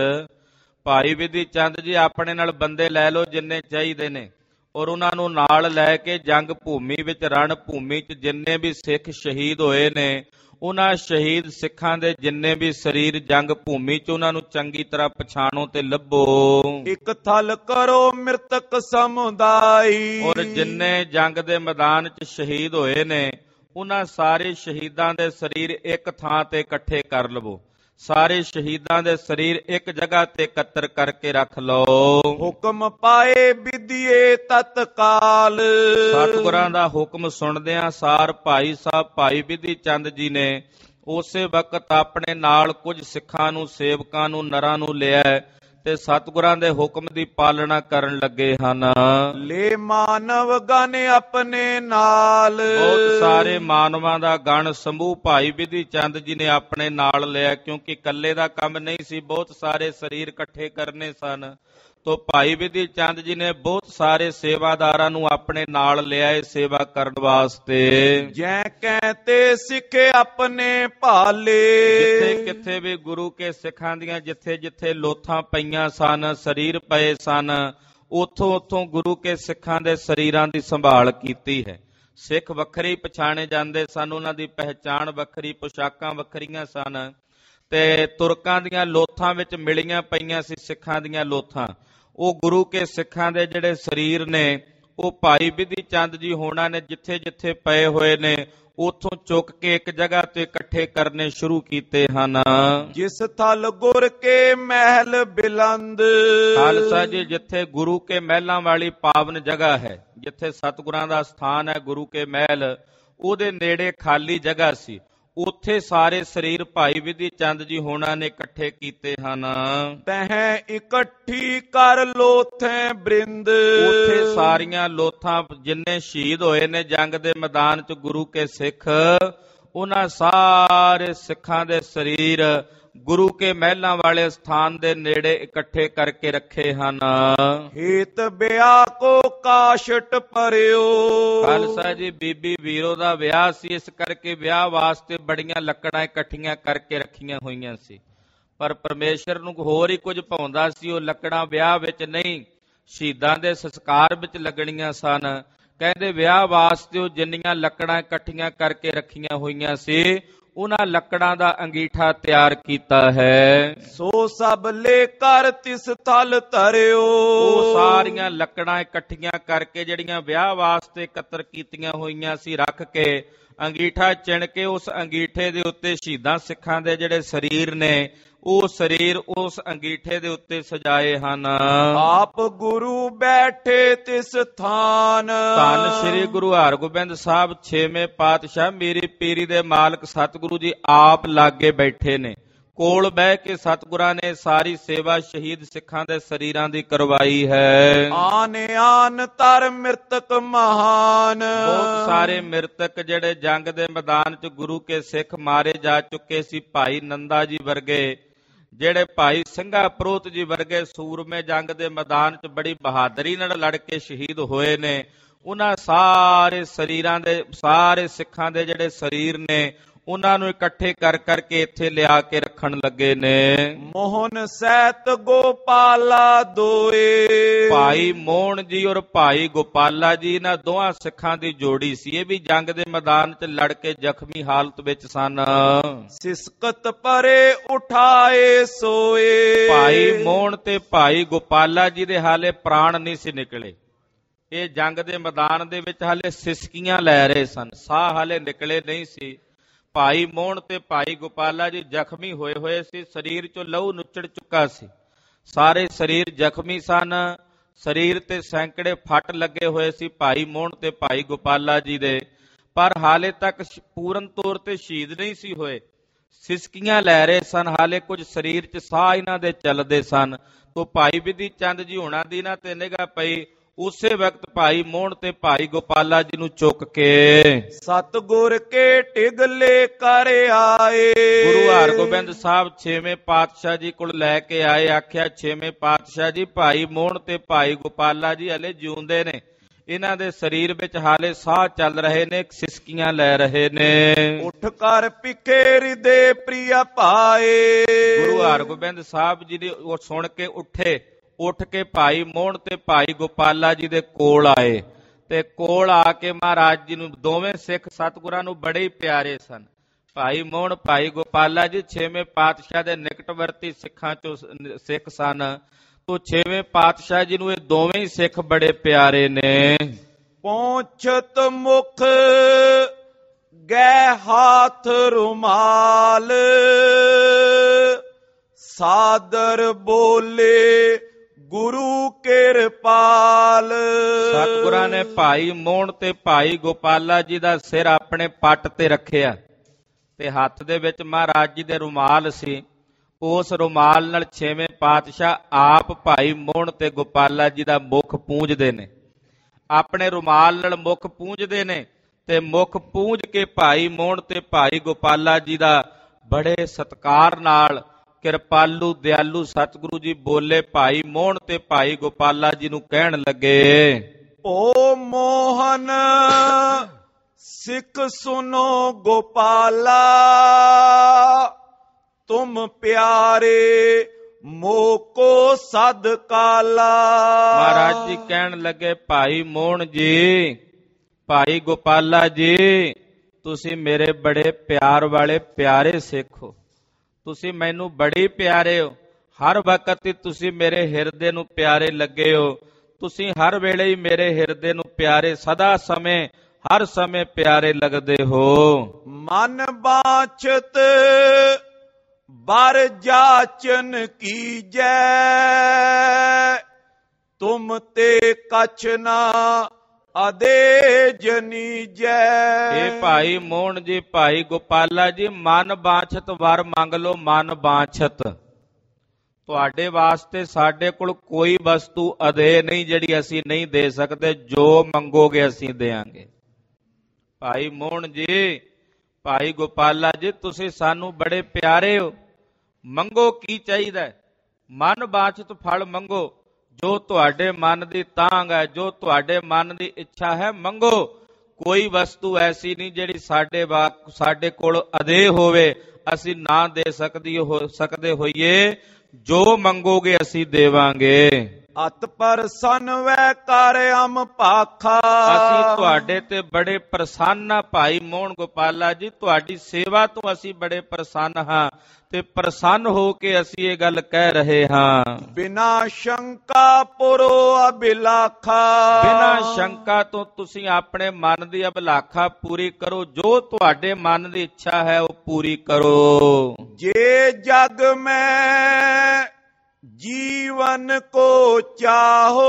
B: ਭਾਈ ਵਿਧੀ ਚੰਦ ਜੀ ਆਪਣੇ ਨਾਲ ਬੰਦੇ ਲੈ ਲਓ ਜਿੰਨੇ ਚਾਹੀਦੇ ਨੇ, ਔਰ ਉਹਨਾਂ ਨੂੰ ਨਾਲ ਲੈ ਕੇ ਜੰਗ ਭੂਮੀ ਵਿੱਚ, ਰਣ ਭੂਮੀ 'ਚ ਜਿੰਨੇ ਵੀ ਸਿੱਖ ਸ਼ਹੀਦ ਹੋਏ ਨੇ, ਉਹਨਾਂ ਸ਼ਹੀਦ ਸਿੱਖਾਂ ਦੇ ਜਿੰਨੇ ਵੀ ਸਰੀਰ ਜੰਗ ਭੂਮੀ 'ਚ, ਉਹਨਾਂ ਨੂੰ ਚੰਗੀ ਤਰ੍ਹਾਂ ਪਛਾਣੋ ਤੇ ਲੱਭੋ।
A: ਇੱਕ ਥਲ ਕਰੋ ਮਿਰਤਕ ਸਮੁਦਾਈ,
B: ਔਰ ਜਿੰਨੇ ਜੰਗ ਦੇ ਮੈਦਾਨ 'ਚ ਸ਼ਹੀਦ ਹੋਏ ਨੇ, ਉਹਨਾਂ ਸਾਰੇ ਸ਼ਹੀਦਾਂ ਦੇ ਸਰੀਰ ਇੱਕ ਥਾਂ ਤੇ ਇਕੱਠੇ ਕਰ ਲਵੋ। ਸਾਰੇ ਸ਼ਹੀਦਾਂ ਦੇ ਸਰੀਰ ਇੱਕ ਜਗ੍ਹਾ ਤੇ ਇਕੱਤਰ ਕਰਕੇ ਰੱਖ ਲਓ।
A: ਹੁਕਮ ਪਾਏ ਵਿਧੀਏ ਤਤਕਾਲ,
B: ਸਤਿਗੁਰਾਂ ਦਾ ਹੁਕਮ ਸੁਣਦਿਆਂ ਸਾਰ ਭਾਈ ਸਾਹਿਬ ਭਾਈ ਵਿਧੀ ਚੰਦ ਜੀ ਨੇ ਉਸੇ ਵਕਤ ਆਪਣੇ ਨਾਲ ਕੁਝ ਸਿੱਖਾਂ ਨੂੰ, ਸੇਵਕਾਂ ਨੂੰ, ਨਰਾਂ ਨੂੰ ਲਿਆ ਤੇ ਸਤਿਗੁਰਾਂ ਦੇ ਹੁਕਮ ਦੀ ਪਾਲਣਾ ਕਰਨ ਲੱਗੇ ਹਨ।
A: ਲੈ ਮਾਨਵ ਗਣ ਆਪਣੇ ਨਾਲ,
B: ਬਹੁਤ ਸਾਰੇ ਮਾਨਵਾਂ ਦਾ ਗਣ ਸਮੂਹ ਭਾਈ ਵਿਧੀ ਚੰਦ ਜੀ ਨੇ ਆਪਣੇ ਨਾਲ ਲਿਆ, ਕਿਉਂਕਿ ਇਕੱਲੇ ਦਾ ਕੰਮ ਨਹੀਂ ਸੀ, ਬਹੁਤ ਸਾਰੇ ਸਰੀਰ ਇਕੱਠੇ ਕਰਨੇ ਸਨ। ਤੋ ਭਾਈ ਵਿਧੀ ਚੰਦ ਜੀ ਨੇ ਬਹੁਤ ਸਾਰੇ ਸੇਵਾਦਾਰਾਂ ਨੂੰ ਆਪਣੇ ਨਾਲ ਲਿਆ ਸੇਵਾ ਕਰਨ ਵਾਸਤੇ।
A: ਜੈ ਕਹਤੇ ਸਿੱਖੇ ਆਪਣੇ ਭਾਲੇ,
B: ਜਿੱਥੇ ਕਿੱਥੇ ਵੀ ਗੁਰੂ ਕੇ ਸਿੱਖਾਂ ਦੀਆਂ ਜਿੱਥੇ ਜਿੱਥੇ ਲੋਥਾਂ ਪਈਆਂ ਸਨ, ਸਰੀਰ ਪਏ ਸਨ, ਉੱਥੋਂ ਉੱਥੋਂ ਗੁਰੂ ਕੇ ਸਿੱਖਾਂ ਦੇ ਸਰੀਰਾਂ ਦੀ ਸੰਭਾਲ ਕੀਤੀ ਹੈ। ਸਿੱਖ ਵੱਖਰੇ ਪਛਾਣੇ ਜਾਂਦੇ ਸਨ, ਉਹਨਾਂ ਦੀ ਪਹਿਚਾਣ ਵੱਖਰੀ, ਪੁਸ਼ਾਕਾਂ ਵੱਖਰੀਆਂ ਸਨ, ਤੇ ਤੁਰਕਾਂ ਦੀਆਂ ਲੋਥਾਂ ਵਿੱਚ ਮਿਲੀਆਂ ਪਈਆਂ ਸੀ ਸਿੱਖਾਂ ਦੀਆਂ ਲੋਥਾਂ। ਉਹ ਗੁਰੂ ਕੇ ਸਿੱਖਾਂ ਦੇ ਜਿਹੜੇ ਸਰੀਰ ਨੇ, ਉਹ ਭਾਈ ਵਿਧੀ ਚੰਦ ਜੀ ਹੋਣਾ ਨੇ ਜਿੱਥੇ ਜਿੱਥੇ ਪਏ ਹੋਏ ਨੇ, ਉੱਥੋਂ ਚੁੱਕ ਕੇ ਇੱਕ ਜਗ੍ਹਾ ਤੇ ਇਕੱਠੇ ਕਰਨੇ ਸ਼ੁਰੂ ਕੀਤੇ ਹਨ।
A: ਜਿਸ ਥਲ ਗੁਰ ਕੇ ਮਹਿਲ ਬਿਲੰਦ,
B: ਖਾਲਸਾ ਜੀ ਜਿੱਥੇ ਗੁਰੂ ਕੇ ਮਹਿਲਾਂ ਵਾਲੀ ਪਾਵਨ ਜਗ੍ਹਾ ਹੈ, ਜਿੱਥੇ ਸਤਿਗੁਰਾਂ ਦਾ ਸਥਾਨ ਹੈ ਗੁਰੂ ਕੇ ਮਹਿਲ, ਉਹਦੇ ਨੇੜੇ ਖਾਲੀ ਜਗ੍ਹਾ ਸੀ, ਉੱਥੇ ਸਾਰੇ ਸਰੀਰ ਭਾਈ ਵਿਧੀ ਚੰਦ ਜੀ ਹੋਣਾ ਨੇ ਇਕੱਠੇ ਕੀਤੇ ਹਨ।
A: ਤਹਿ ਇਕੱਠੀ ਕਰ ਲੋਥੇ ਬ੍ਰਿੰਦ,
B: ਉੱਥੇ ਸਾਰੀਆਂ ਲੋਥਾਂ ਜਿੰਨੇ ਸ਼ਹੀਦ ਹੋਏ ਨੇ ਜੰਗ ਦੇ ਮੈਦਾਨ 'ਚ ਗੁਰੂ ਕੇ ਸਿੱਖ, ਉਹਨਾਂ ਸਾਰੇ ਸਿੱਖਾਂ ਦੇ ਸਰੀਰ ਗੁਰੂ ਕੇ ਮਹਿਲਾਂ ਵਾਲੇ ਸਥਾਨ ਦੇ ਨੇੜੇ ਇਕੱਠੇ ਕਰਕੇ ਰੱਖੇ ਹਨ।
A: ਹੇਤ ਵਿਆਹ ਕੋ ਕਾਸ਼ਟ ਭਰਿਓ,
B: ਖਾਲਸਾ ਜੀ ਬੀਬੀ ਵੀਰੋ ਦਾ ਵਿਆਹ ਸੀ, ਇਸ ਕਰਕੇ ਵਿਆਹ ਵਾਸਤੇ ਬੜੀਆਂ ਲੱਕੜਾਂ ਇਕੱਠੀਆਂ ਕਰਕੇ ਰੱਖੀਆਂ ਹੋਈਆਂ ਸੀ। ਪਰ ਪਰਮੇਸ਼ਰ ਨੂੰ ਹੋਰ ਹੀ ਕੁਝ ਭਾਉਂਦਾ ਸੀ, ਉਹ ਲੱਕੜਾਂ ਵਿਆਹ ਵਿੱਚ ਨਹੀਂ, ਸ਼ਹੀਦਾਂ ਦੇ ਸੰਸਕਾਰ ਵਿੱਚ ਲੱਗਣੀਆਂ ਸਨ। ਕਹਿੰਦੇ ਵਿਆਹ ਵਾਸਤੇ ਉਹ ਜਿੰਨੀਆਂ ਲੱਕੜਾਂ ਇਕੱਠੀਆਂ ਕਰਕੇ ਰੱਖੀਆਂ ਹੋਈਆਂ ਸੀ, ਉਹਨਾਂ ਲੱਕੜਾਂ ਦਾ ਅੰਗੀਠਾ ਤਿਆਰ ਕੀਤਾ ਹੈ।
A: ਸੋ ਸਭ ਲੈ ਕਰ ਤਿਸ ਥਲ ਧਰਿਓ,
B: ਉਹ ਸਾਰੀਆਂ ਲੱਕੜਾਂ ਇਕੱਠੀਆਂ ਕਰਕੇ ਜਿਹੜੀਆਂ ਵਿਆਹ ਵਾਸਤੇ ਇਕੱਤਰ ਕੀਤੀਆਂ ਹੋਈਆਂ ਸੀ, ਰੱਖ ਕੇ ਅੰਗੀਠਾ ਚਿਣ ਕੇ ਉਸ ਅੰਗੀਠੇ ਦੇ ਉੱਤੇ ਸ਼ਹੀਦਾਂ ਸਿੱਖਾਂ ਦੇ ਜਿਹੜੇ ਸਰੀਰ ਨੇ, ਉਹ ਸਰੀਰ ਉਸ ਅੰਗੀਠੇ ਦੇ ਉੱਤੇ ਸਜਾਏ ਹਨ।
A: ਆਪ ਗੁਰੂ ਬੈਠੇ ਤਿਸ ਥਾਨ,
B: ਧੰਨ ਸ੍ਰੀ ਗੁਰੂ ਹਰਗੋਬਿੰਦ ਸਾਹਿਬ 6ਵੇਂ ਪਾਤਸ਼ਾਹ ਮੇਰੀ ਪੀਰੀ ਦੇ ਮਾਲਕ ਸਤਿਗੁਰੂ ਜੀ ਆਪ ਲਾਗੇ ਬੈਠੇ ਨੇ। ਕੋਲ ਬਹਿ ਕੇ ਸਤਿਗੁਰਾਂ ਨੇ ਸਾਰੀ ਸੇਵਾ ਸ਼ਹੀਦ ਸਿੱਖਾਂ ਦੇ ਸਰੀਰਾਂ ਦੀ ਕਰਵਾਈ ਹੈ।
A: ਆਨ ਆਨ ਤਰ ਮਿਰਤਕ ਮਹਾਨ,
B: ਬਹੁਤ ਸਾਰੇ ਮਿਰਤਕ ਜਿਹੜੇ ਜੰਗ ਦੇ ਮੈਦਾਨ 'ਚ ਗੁਰੂ ਕੇ ਸਿੱਖ ਮਾਰੇ ਜਾ ਚੁੱਕੇ ਸੀ, ਭਾਈ ਨੰਦਾ ਜੀ ਵਰਗੇ, ਜਿਹੜੇ ਭਾਈ ਸਿੰਘਾ ਪ੍ਰੋਤ ਜੀ ਵਰਗੇ ਸੂਰਮੇ ਜੰਗ ਦੇ ਮੈਦਾਨ 'ਚ ਬੜੀ ਬਹਾਦਰੀ ਨਾਲ ਲੜ ਕੇ ਸ਼ਹੀਦ ਹੋਏ ਨੇ, ਉਹਨਾਂ ਸਾਰੇ ਸਰੀਰਾਂ ਦੇ, ਸਾਰੇ ਸਿੱਖਾਂ ਦੇ ਜਿਹੜੇ ਸਰੀਰ ਨੇ, ਉਹਨਾਂ ਨੂੰ ਇਕੱਠੇ ਕਰ ਕਰਕੇ ਇੱਥੇ ਲਿਆ ਕੇ ਰੱਖਣ ਲੱਗੇ ਨੇ।
A: ਮੋਹਨ ਸਹਿਤ ਗੋਪਾਲਾ ਦੋਏ,
B: ਭਾਈ ਮੋਹਨ ਜੀ ਔਰ ਭਾਈ ਗੋਪਾਲਾ ਜੀ, ਇਹਨਾਂ ਦੋਹਾਂ ਸਿੱਖਾਂ ਦੀ ਜੋੜੀ ਸੀ। ਇਹ ਵੀ ਜੰਗ ਦੇ ਮੈਦਾਨ 'ਚ ਲੜ ਕੇ ਜ਼ਖਮੀ ਹਾਲਤ ਵਿੱਚ ਸਨ।
A: ਸਿਸਕਤ ਪਰੇ ਉਠਾਏ ਸੋਏ,
B: ਭਾਈ ਮੋਹਨ ਤੇ ਭਾਈ ਗੋਪਾਲਾ ਜੀ ਦੇ ਹਾਲੇ ਪ੍ਰਾਣ ਨਹੀਂ ਸੀ ਨਿਕਲੇ। ਇਹ ਜੰਗ ਦੇ ਮੈਦਾਨ ਦੇ ਵਿੱਚ ਹਾਲੇ ਸਿਸਕੀਆਂ ਲੈ ਰਹੇ ਸਨ, ਸਾਹ ਹਾਲੇ ਨਿਕਲੇ ਨਹੀਂ ਸੀ। ਭਾਈ ਮੋਹਨ ਤੇ ਭਾਈ ਗੋਪਾਲਾ ਜੀ ਜ਼ਖਮੀ ਹੋਏ ਹੋਏ ਸੀ, ਸਰੀਰ 'ਚੋਂ ਲਹੂ ਨੁੱਚੜ ਚੁੱਕਾ ਸੀ, ਸਾਰੇ ਸਰੀਰ ਜ਼ਖਮੀ ਸਨ, ਸਰੀਰ ਤੇ ਸੈਂਕੜੇ ਫੱਟ ਲੱਗੇ ਹੋਏ ਸੀ ਭਾਈ ਮੋਹਨ ਤੇ ਭਾਈ ਗੋਪਾਲਾ ਜੀ ਦੇ, ਪਰ ਹਾਲੇ ਤੱਕ ਪੂਰਨ ਤੌਰ ਤੇ ਸ਼ਹੀਦ ਨਹੀਂ ਸੀ ਹੋਏ, ਸਿਸਕੀਆਂ ਲੈ ਰਹੇ ਸਨ, ਹਾਲੇ ਕੁਝ ਸਰੀਰ 'ਚ ਸਾਹ ਇਹਨਾਂ ਦੇ ਚੱਲਦੇ ਸਨ। ਤੋ ਭਾਈ ਵਿਧੀ ਚੰਦ ਜੀ ਹੋਣਾ ਦੀ ਨਾ ਤੇ ਨਿਗਾਹ ਪਈ, ਉਸੇ ਵਕਤ ਭਾਈ ਮੋਹਣ ਤੇ ਭਾਈ ਗੋਪਾਲਾ ਜੀ ਨੂੰ ਚੁੱਕ ਕੇ
A: ਸਤਿਗੁਰ ਕੇ ਟਿਗਲੇ ਕਰ ਆਏ।
B: ਗੁਰੂ ਹਰਗੋਬਿੰਦ ਸਾਹਿਬ 6ਵੇਂ ਪਾਤਸ਼ਾਹ ਜੀ ਕੋਲ ਲੈ ਕੇ ਆਏ। ਆਖਿਆ 6ਵੇਂ ਪਾਤਸ਼ਾਹ ਜੀ ਭਾਈ ਮੋਹਣ ਤੇ ਭਾਈ ਗੋਪਾਲਾ ਜੀ ਹਲੇ ਜਿਉਂਦੇ ਨੇ, ਇਹਨਾਂ ਦੇ ਸਰੀਰ ਵਿੱਚ ਹਾਲੇ ਸਾਹ ਚੱਲ ਰਹੇ ਨੇ, ਸਿਸਕੀਆਂ ਲੈ ਰਹੇ ਨੇ।
A: ਉੱਠ ਕਰ ਪਿਖੇ ਹਿਰਦੇ ਪ੍ਰਿਆ ਭਾਏ।
B: ਗੁਰੂ ਹਰਗੋਬਿੰਦ ਸਾਹਿਬ ਜੀ ਨੇ ਉਹ ਸੁਣ ਕੇ ਉੱਠੇ। ਉੱਠ ਕੇ ਭਾਈ ਮੋਹਣ ਤੇ ਭਾਈ ਗੋਪਾਲਾ ਜੀ ਦੇ ਕੋਲ ਆਏ ਤੇ ਕੋਲ ਆ ਕੇ ਮਹਾਰਾਜ ਜੀ ਨੂੰ, ਦੋਵੇਂ ਸਿੱਖ ਸਤਿਗੁਰਾਂ ਨੂੰ ਬੜੇ ਹੀ ਪਿਆਰੇ ਸਨ। ਭਾਈ ਮੋਹਣ ਭਾਈ ਗੋਪਾਲਾ ਜੀ 6ਵੇਂ ਪਾਤਸ਼ਾਹ ਦੇ ਨਿਕਟਵਰਤੀ ਸਿੱਖਾਂ ਚੋਂ ਸਿੱਖ ਸਨ। ਤੋ 6ਵੇਂ ਪਾਤਸ਼ਾਹ ਜੀ ਨੂੰ ਇਹ ਦੋਵੇਂ ਹੀ ਸਿੱਖ ਬੜੇ ਪਿਆਰੇ ਨੇ।
A: ਪਹੁੰਚਤ ਮੁਖ ਗੈ ਹਾਥ ਰੁਮਾਲ, ਸਾਦਰ ਬੋਲੇ ਗੁਰੂ ਕਿਰਪਾਲ।
B: ਸਤਿਗੁਰਾਂ ਨੇ ਭਾਈ ਮੋਹਣ ਤੇ ਭਾਈ ਗੋਪਾਲਾ ਜੀ ਦਾ ਸਿਰ ਆਪਣੇ ਪੱਟ ਤੇ ਰੱਖਿਆ ਤੇ ਹੱਥ ਦੇ ਵਿੱਚ ਮਹਾਰਾਜ ਜੀ ਦੇ ਰੁਮਾਲ ਸੀ। ਉਸ ਰੁਮਾਲ ਨਾਲ 6ਵੇਂ ਪਾਤਸ਼ਾਹ ਆਪ ਭਾਈ ਮੋਹਣ ਤੇ ਗੋਪਾਲਾ ਜੀ ਦਾ ਮੁਖ ਪੂੰਝਦੇ ਨੇ। ਆਪਣੇ ਰੁਮਾਲ ਨਾਲ ਮੁਖ ਪੂੰਝਦੇ ਨੇ ਤੇ ਮੁਖ ਪੂੰਝ ਕੇ ਭਾਈ ਮੋਹਣ ਤੇ ਭਾਈ ਗੋਪਾਲਾ ਜੀ ਦਾ ਬੜੇ ਸਤਿਕਾਰ ਨਾਲ ਕਿਰਪਾਲੂ ਦਿਆਲੂ ਸਤਿਗੁਰੂ ਜੀ ਬੋਲੇ। ਭਾਈ ਮੋਹਣ ਤੇ ਭਾਈ ਗੋਪਾਲਾ ਜੀ ਨੂੰ ਕਹਿਣ ਲੱਗੇ,
A: ਓ ਮੋਹਨ ਸਿੱਖ ਸੁਨੋ ਗੋਪਾਲਾ, ਤੁਮ ਪਿਆਰੇ ਮੋਕੋ ਸਦ ਕਾਲਾ।
B: ਮਹਾਰਾਜ ਜੀ ਕਹਿਣ ਲੱਗੇ, ਭਾਈ ਮੋਹਣ ਜੀ, ਭਾਈ ਗੋਪਾਲਾ ਜੀ, ਤੁਸੀਂ ਮੇਰੇ ਬੜੇ ਪਿਆਰ ਵਾਲੇ ਪਿਆਰੇ ਸਿੱਖ ਹੋ। ਤੁਸੀਂ ਮੈਨੂੰ ਬੜੇ ਪਿਆਰੇ ਹੋ। ਹਰ ਵਕਤ ਹੀ ਤੁਸੀਂ ਮੇਰੇ ਹਿਰਦੇ ਨੂੰ ਪਿਆਰੇ ਲੱਗੇ ਹੋ। ਤੁਸੀਂ ਹਰ ਵੇਲੇ ਹੀ ਮੇਰੇ ਹਿਰਦੇ ਨੂੰ ਪਿਆਰੇ, ਸਦਾ ਸਮੇਂ ਹਰ ਸਮੇਂ ਪਿਆਰੇ ਲੱਗਦੇ ਹੋ।
A: ਮਨ ਬਾਛਤ ਬਰ ਜਾਚਨ ਕੀਜੈ, ਤੁਮ ਤੇ ਕਛ ਨਾ ਅਦੇ ਜਨੀਜੈ।
B: ਇਹ ਭਾਈ ਮੋਹਣ ਜੀ ਭਾਈ ਗੋਪਾਲਾ ਜੀ, ਮਨ ਬਾਛਤ ਵਰ ਮੰਗ ਲੋ, ਮਨ ਬਾਛਤ। ਤੁਹਾਡੇ ਵਾਸਤੇ ਸਾਡੇ ਕੋਲ ਕੋਈ ਵਸਤੂ ਅਦੇ ਨਹੀਂ ਜਿਹੜੀ ਅਸੀਂ ਨਹੀਂ ਦੇ ਸਕਦੇ। ਜੋ ਮੰਗੋਗੇ ਅਸੀਂ ਦੇਵਾਂਗੇ। ਭਾਈ ਮੋਹਣ ਜੀ ਭਾਈ ਗੋਪਾਲਾ ਜੀ, ਤੁਸੀਂ ਸਾਨੂੰ ਬੜੇ ਪਿਆਰੇ ਹੋ। ਮੰਗੋ ਕੀ ਚਾਹੀਦਾ? ਮਨ ਬਾਛਤ ਫਲ ਮੰਗੋ। ਜੋ ਤੁਹਾਡੇ ਮਨ ਦੀ ਤਾਂਘ ਹੈ, ਜੋ ਤੁਹਾਡੇ ਮਨ ਦੀ ਇੱਛਾ ਹੈ, ਮੰਗੋ। ਕੋਈ ਵਸਤੂ ਐਸੀ ਨਹੀਂ ਜਿਹੜੀ ਸਾਡੇ ਕੋਲ ਅਦੇ ਹੋਵੇ, ਅਸੀਂ ਨਾ ਦੇ ਸਕਦੇ ਹੋਈਏ। ਜੋ ਮੰਗੋਗੇ ਅਸੀਂ ਦੇਵਾਂਗੇ।
A: ਅਤ ਪ੍ਰਸੰਨ ਵੈ ਕਰ ਅਮ ਭਾਖਾ।
B: ਅਸੀਂ ਤੁਹਾਡੇ ਤੇ ਬੜੇ ਪ੍ਰਸੰਨ ਹਾਂ ਭਾਈ ਮੋਹਣ ਗੋਪਾਲਾ ਜੀ। ਤੁਹਾਡੀ ਸੇਵਾ ਤੋਂ ਅਸੀਂ ਬੜੇ ਪ੍ਰਸੰਨ ਹਾਂ ਤੇ ਪ੍ਰਸੰਨ ਹੋ ਕੇ ਅਸੀਂ ਇਹ ਗੱਲ ਕਹਿ ਰਹੇ ਹਾਂ।
A: ਬਿਨਾ ਸ਼ੰਕਾ ਪੁਰੋ ਅਭਿਲਾਖਾ।
B: ਬਿਨਾ ਸ਼ੰਕਾ ਤੋਂ ਤੁਸੀਂ ਆਪਣੇ ਮਨ ਦੀ ਅਭਿਲਾਖਾ ਪੂਰੀ ਕਰੋ। ਜੋ ਤੁਹਾਡੇ ਮਨ ਦੀ ਇੱਛਾ ਹੈ ਉਹ ਪੂਰੀ ਕਰੋ।
A: ਜੇ ਜਗ ਮੈਂ जीवन को चाहो,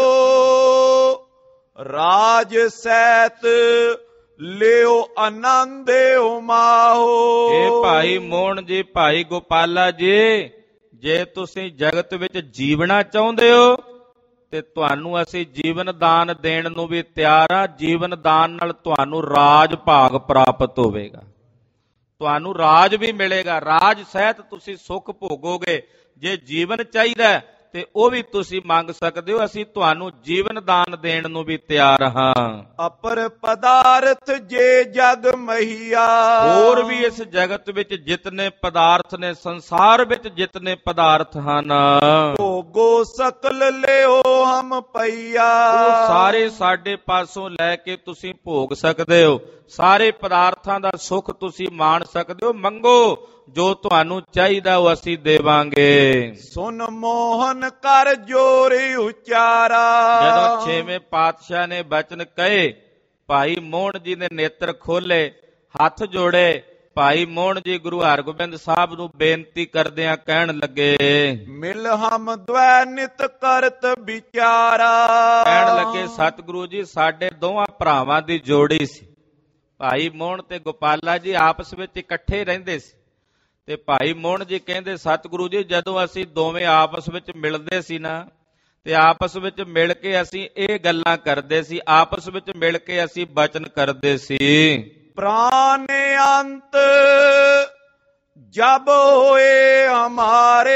A: राज सैत ਲਿਓ ਆਨੰਦ ਉਮਾਹੋ।
B: ਇਹ ਭਾਈ ਮੋਹਣ ਜੀ ਭਾਈ ਗੋਪਾਲਾ ਜੀ, ਜੇ ਤੁਸੀਂ ਜਗਤ ਵਿੱਚ ਜੀਵਣਾ ਚਾਹੁੰਦੇ ਹੋ ਤੇ ਤੁਹਾਨੂੰ ਅਸੀਂ ਜੀਵਨ ਦਾਨ ਦੇਣ ਨੂੰ ਵੀ ਤਿਆਰ ਹਾਂ। ਜੀਵਨ ਦਾਨ ਨਾਲ ਤੁਹਾਨੂੰ ਰਾਜ ਭਾਗ ਪ੍ਰਾਪਤ ਹੋਵੇਗਾ, ਤੁਹਾਨੂੰ ਰਾਜ ਵੀ ਮਿਲੇਗਾ। ਰਾਜ ਸਹਿਤ ਤੁਸੀਂ ਸੁੱਖ ਭੋਗੋਗੇ। ਜੇ ਜੀਵਨ ਚਾਹੀਦਾ ਤੇ ਉਹ ਵੀ ਤੁਸੀਂ ਮੰਗ ਸਕਦੇ ਹੋ। ਅਸੀਂ ਤੁਹਾਨੂੰ ਜੀਵਨ ਦਾਨ ਦੇਣ ਨੂੰ ਵੀ ਤਿਆਰ ਹਾਂ।
A: ਅਪਰ ਪਦਾਰਥ ਜੇ ਜਗ ਮਹੀਆ।
B: ਹੋਰ ਵੀ ਇਸ ਜਗਤ ਵਿੱਚ ਜਿਤਨੇ ਪਦਾਰਥ ਨੇ, ਸੰਸਾਰ ਵਿੱਚ ਜਿਤਨੇ ਪਦਾਰਥ ਹਨ,
A: ਭੋਗੋ ਸਕਲ ਲਿਓ ਹਮ ਪਈਆ।
B: ਉਹ ਸਾਰੇ ਸਾਡੇ ਪਾਸੋਂ ਲੈ ਕੇ ਤੁਸੀਂ ਭੋਗ ਸਕਦੇ ਹੋ। ਸਾਰੇ ਪਦਾਰਥਾਂ ਦਾ ਸੁੱਖ ਤੁਸੀਂ ਮਾਣ ਸਕਦੇ ਹੋ। ਮੰਗੋ, ਜੋ ਤੁਹਾਨੂੰ ਚਾਹੀਦਾ ਉਹ ਅਸੀਂ ਦੇਵਾਂਗੇ।
A: ਸੁਨ ਮੋਹਨ ਕਰ ਜੋਰੀ ਉਚਾਰਾ।
B: ਜਦੋਂ 6ਵੇਂ ਪਾਤਸ਼ਾਹ ਨੇ ਬਚਨ ਕਹੇ, ਭਾਈ ਮੋਹਣ ਜੀ ਨੇ ਨੇਤਰ ਖੋਲੇ, ਹੱਥ ਜੋੜੇ। ਭਾਈ ਮੋਹਣ ਜੀ ਗੁਰੂ ਹਰਗੋਬਿੰਦ ਸਾਹਿਬ ਨੂੰ ਬੇਨਤੀ ਕਰਦਿਆਂ ਕਹਿਣ ਲੱਗੇ,
A: ਮਿਲ ਹਮ ਦ્વੈ ਨਿਤ ਕਰਤ ਵਿਚਾਰਾ।
B: ਕਹਿਣ ਲੱਗੇ, ਸਤਿਗੁਰੂ ਜੀ ਸਾਡੇ ਦੋਵਾਂ ਭਰਾਵਾਂ ਦੀ ਜੋੜੀ ਸੀ। ਭਾਈ ਮੋਹਣ ਤੇ ਗੋਪਾਲਾ ਜੀ ਆਪਸ ਵਿੱਚ ਇਕੱਠੇ ਰਹਿੰਦੇ ਸੀ ਤੇ ਭਾਈ ਮੋਹਣ ਜੀ ਕਹਿੰਦੇ, ਸਤਿਗੁਰੂ ਜੀ ਜਦੋਂ ਅਸੀਂ ਦੋਵੇਂ ਆਪਸ ਵਿੱਚ ਮਿਲਦੇ ਸੀ ਨਾ ਤੇ ਆਪਸ ਵਿੱਚ ਮਿਲ ਕੇ ਅਸੀਂ ਇਹ ਗੱਲਾਂ ਕਰਦੇ ਸੀ, ਆਪਸ ਵਿੱਚ ਮਿਲ ਕੇ ਅਸੀਂ ਬਚਨ ਕਰਦੇ ਸੀ।
A: ਪ੍ਰਾਨ ਅੰਤ ਜਬ ਹੋਏ ਹਮਾਰੇ,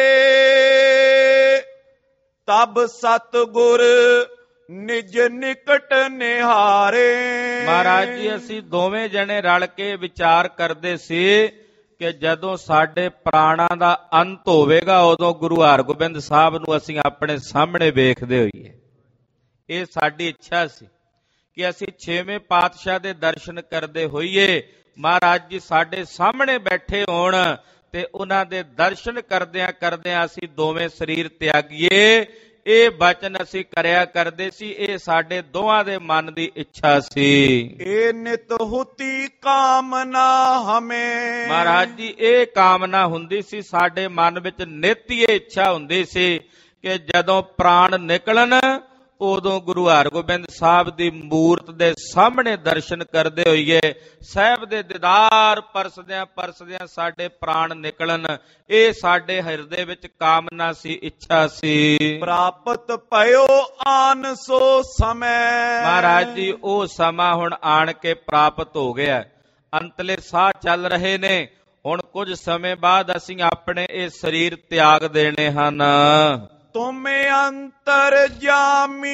A: ਤਬ ਸਤਿਗੁਰ ਨਿਜ ਨਿਕਟ ਨਿਹਾਰੇ।
B: ਮਹਾਰਾਜ ਜੀ ਅਸੀਂ ਦੋਵੇਂ ਜਣੇ ਰਲ ਕੇ ਵਿਚਾਰ ਕਰਦੇ ਸੀ ਕਿ ਜਦੋਂ ਸਾਡੇ ਪ੍ਰਾਣਾਂ ਦਾ ਅੰਤ ਹੋਵੇਗਾ ਉਦੋਂ ਗੁਰੂ ਹਰਗੋਬਿੰਦ ਸਾਹਿਬ ਨੂੰ ਅਸੀਂ ਆਪਣੇ ਸਾਹਮਣੇ ਵੇਖਦੇ ਹੋਈਏ। ਇਹ ਸਾਡੀ ਇੱਛਾ ਸੀ ਕਿ ਅਸੀਂ 6ਵੇਂ ਪਾਤਸ਼ਾਹ ਦੇ ਦਰਸ਼ਨ ਕਰਦੇ ਹੋਈਏ, ਮਹਾਰਾਜ ਜੀ ਸਾਡੇ ਸਾਹਮਣੇ ਬੈਠੇ ਹੋਣ ਤੇ ਉਹਨਾਂ ਦੇ ਦਰਸ਼ਨ ਕਰਦਿਆਂ ਕਰਦਿਆਂ ਅਸੀਂ ਦੋਵੇਂ ਸਰੀਰ ਤਿਆਗੀਏ। ਇਹ ਬਚਨ ਅਸੀਂ ਕਰਿਆ ਕਰਦੇ ਸੀ, ਇਹ ਸਾਡੇ ਦੋਹਾਂ ਦੇ ਮਨ ਦੀ ਇੱਛਾ ਸੀ।
A: ਇਹ ਨਿਤ ਹੁਤੀ ਕਾਮਨਾ ਹਮੇ,
B: ਮਹਾਰਾਜ ਜੀ ਇਹ ਕਾਮਨਾ ਹੁੰਦੀ ਸੀ ਸਾਡੇ ਮਨ ਵਿੱਚ, ਨਿਤ ਇਹ ਇੱਛਾ ਹੁੰਦੀ ਸੀ ਕਿ ਜਦੋਂ ਪ੍ਰਾਣ ਨਿਕਲਣ ਉਦੋਂ ਗੁਰੂ ਹਰਗੋਬਿੰਦ ਸਾਹਿਬ ਦੀ ਮੂਰਤ ਦੇ ਸਾਹਮਣੇ ਦਰਸ਼ਨ ਕਰਦੇ ਹੋਈਏ, ਸਾਹਿਬ ਦੇ ਦੀਦਾਰ ਪਰਸਦਿਆਂ ਪਰਸਦਿਆਂ ਸਾਡੇ ਪ੍ਰਾਣ ਨਿਕਲਣ। ਇਹ ਸਾਡੇ ਹਿਰਦੇ ਵਿੱਚ ਕਾਮਨਾ ਸੀ, ਇੱਛਾ ਸੀ।
A: ਪ੍ਰਾਪਤ ਭਇਓ ਆਨ ਸੋ ਸਮੈ,
B: ਮਹਾਰਾਜ ਜੀ ਉਹ ਸਮਾਂ ਹੁਣ ਆਣ ਕੇ ਪ੍ਰਾਪਤ ਹੋ ਗਿਆ। ਅੰਤਲੇ ਸਾਹ ਚੱਲ ਰਹੇ ਨੇ। ਹੁਣ ਕੁਝ ਸਮੇਂ ਬਾਅਦ ਅਸੀਂ ਆਪਣੇ ਇਹ ਸਰੀਰ ਤਿਆਗ ਦੇਣੇ ਹਨ।
A: ਤੁਮ ਅੰਤਰ ਜਾਮੀ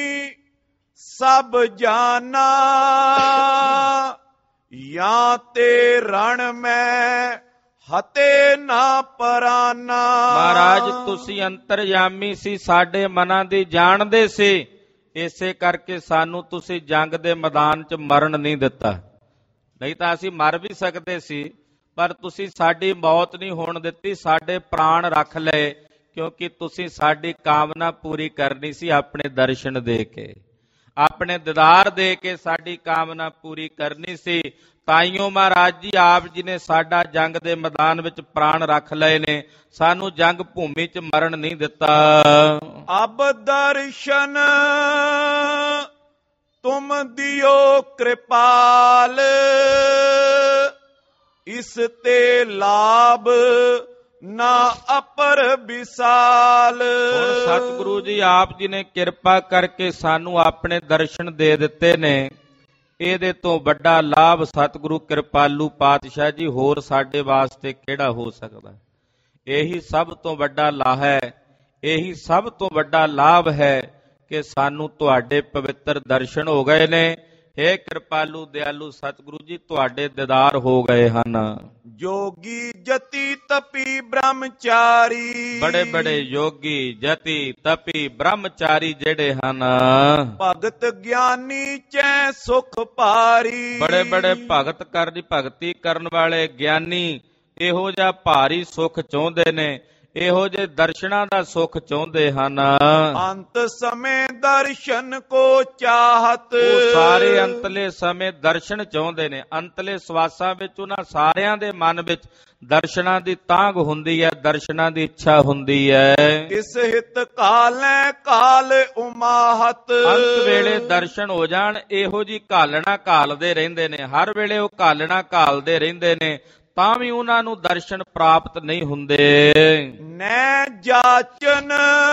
A: ਸਭ ਜਾਨਾ, ਜਾਂ ਤੇ ਰਣ ਮੈਂ ਹਤੇ ਨਾ ਪਰਾਨਾ।
B: ਮਹਾਰਾਜ ਤੁਸੀਂ ਅੰਤਰਜਾਮੀ ਸੀ, ਸਾਡੇ ਮਨਾਂ ਦੀ ਜਾਣਦੇ ਸੀ, ਇਸੇ ਕਰਕੇ ਸਾਨੂੰ ਤੁਸੀਂ ਜੰਗ ਦੇ ਮੈਦਾਨ 'ਚ ਮਰਨ ਨਹੀਂ ਦਿੱਤਾ। ਨਹੀਂ ਤਾਂ ਅਸੀਂ ਮਰ ਵੀ ਸਕਦੇ ਸੀ, ਪਰ ਤੁਸੀਂ ਸਾਡੀ ਮੌਤ ਨਹੀਂ ਹੋਣ ਦਿੱਤੀ, ਸਾਡੇ ਪ੍ਰਾਣ ਰੱਖ ਲਏ, ਕਿਉਂਕਿ ਤੁਸੀਂ ਸਾਡੀ ਕਾਮਨਾ ਪੂਰੀ ਕਰਨੀ ਸੀ। ਆਪਣੇ ਦਰਸ਼ਨ ਦੇ ਕੇ, ਆਪਣੇ ਦੀਦਾਰ ਦੇ ਕੇ ਸਾਡੀ ਕਾਮਨਾ ਪੂਰੀ ਕਰਨੀ ਸੀ। ਤਾਈਓ ਮਹਾਰਾਜ ਜੀ ਆਪ ਜੀ ਨੇ ਸਾਡਾ ਜੰਗ ਦੇ ਮੈਦਾਨ ਵਿੱਚ ਪ੍ਰਾਣ ਰੱਖ ਲਏ ਨੇ, ਸਾਨੂੰ ਜੰਗ ਭੂਮੀ 'ਚ ਮਰਨ ਨਹੀਂ ਦਿੱਤਾ।
A: ਅਬ ਦਰਸ਼ਨ ਤੁਮ ਦਿਓ ਕਿਰਪਾਲ, ਇਸ ਤੇ ਲਾਭ ਨਾ ਅਪਰ ਵਿਸਾਲ।
B: ਹੁਣ ਸਤਿਗੁਰੂ ਜੀ ਆਪ ਜੀ ਨੇ ਕਿਰਪਾ ਕਰਕੇ ਸਾਨੂੰ ਆਪਣੇ ਦਰਸ਼ਨ ਦੇ ਦਿੱਤੇ ਨੇ। ਇਹਦੇ ਤੋਂ ਵੱਡਾ ਲਾਭ ਸਤਿਗੁਰੂ ਕਿਰਪਾਲੂ ਪਾਤਸ਼ਾਹ ਜੀ ਹੋਰ ਸਾਡੇ ਵਾਸਤੇ ਕਿਹੜਾ ਹੋ ਸਕਦਾ। ਇਹੀ ਸਭ ਤੋਂ ਵੱਡਾ ਲਾਭ ਹੈ, ਇਹੀ ਸਭ ਤੋਂ ਵੱਡਾ ਲਾਭ ਹੈ ਕਿ ਸਾਨੂੰ ਤੁਹਾਡੇ ਪਵਿੱਤਰ ਦਰਸ਼ਨ ਹੋ ਗਏ ਨੇ। ਹੇ ਕਿਰਪਾਲੂ ਦਿਆਲੂ ਸਤਿਗੁਰੂ ਜੀ ਤੁਹਾਡੇ ਦੀਦਾਰ ਹੋ ਗਏ ਹਨ।
A: ਜੋਗੀ ਜਤੀ ਤਪੀ ਬ੍ਰਹਮਚਾਰੀ,
B: ਬੜੇ ਬੜੇ ਯੋਗੀ ਜਤੀ ਤਪੀ ਬ੍ਰਹਮਚਾਰੀ ਜਿਹੜੇ ਹਨ,
A: ਭਗਤ ਗਿਆਨੀ ਚੈ ਸੁਖ ਭਾਰੀ।
B: ਬੜੇ ਬੜੇ ਭਗਤੀ ਕਰਨ ਵਾਲੇ ਗਿਆਨੀ ਇਹੋ ਜਿਹਾ ਭਾਰੀ ਸੁਖ ਚਾਹੁੰਦੇ ਨੇ, ਇਹੋ ਜਿਹੇ ਦਰਸ਼ਨਾਂ ਦਾ ਸੁਖ ਚਾਹੁੰਦੇ ਹਨ।
A: ਅੰਤ ਸਮੇਂ ਦਰਸ਼ਨ ਕੋ ਚਾਹਤ,
B: ਉਹ ਸਾਰੇ ਅੰਤਲੇ ਸਮੇਂ ਦਰਸ਼ਨ ਚਾਹੁੰਦੇ ਨੇ। ਅੰਤਲੇ ਸਵਾਸਾਂ ਵਿੱਚ ਉਹਨਾਂ ਸਾਰਿਆਂ ਦੇ ਮਨ ਵਿੱਚ ਦਰਸ਼ਨਾਂ ਦੀ ਤਾਂਘ ਹੁੰਦੀ ਹੈ, ਦਰਸ਼ਨਾਂ ਦੀ ਇੱਛਾ ਹੁੰਦੀ ਹੈ।
A: ਇਸ ਹਿਤ ਕਾਲੈ ਕਾਲ ਉਮਾਹਤ,
B: ਅੰਤ ਵੇਲੇ ਦਰਸ਼ਨ ਹੋ ਜਾਣ ਇਹੋ ਜੀ ਘਾਲਣਾ ਘਾਲਦੇ ਰਹਿੰਦੇ ਨੇ, ਹਰ ਵੇਲੇ ਉਹ ਘਾਲਣਾ ਘਾਲਦੇ ਰਹਿੰਦੇ ਨੇ, ਤਾਂ ਵੀ ਉਹਨਾਂ ਨੂੰ ਦਰਸ਼ਨ ਪ੍ਰਾਪਤ ਨਹੀਂ ਹੁੰਦੇ।
A: ਨੈ ਜਾਚਨ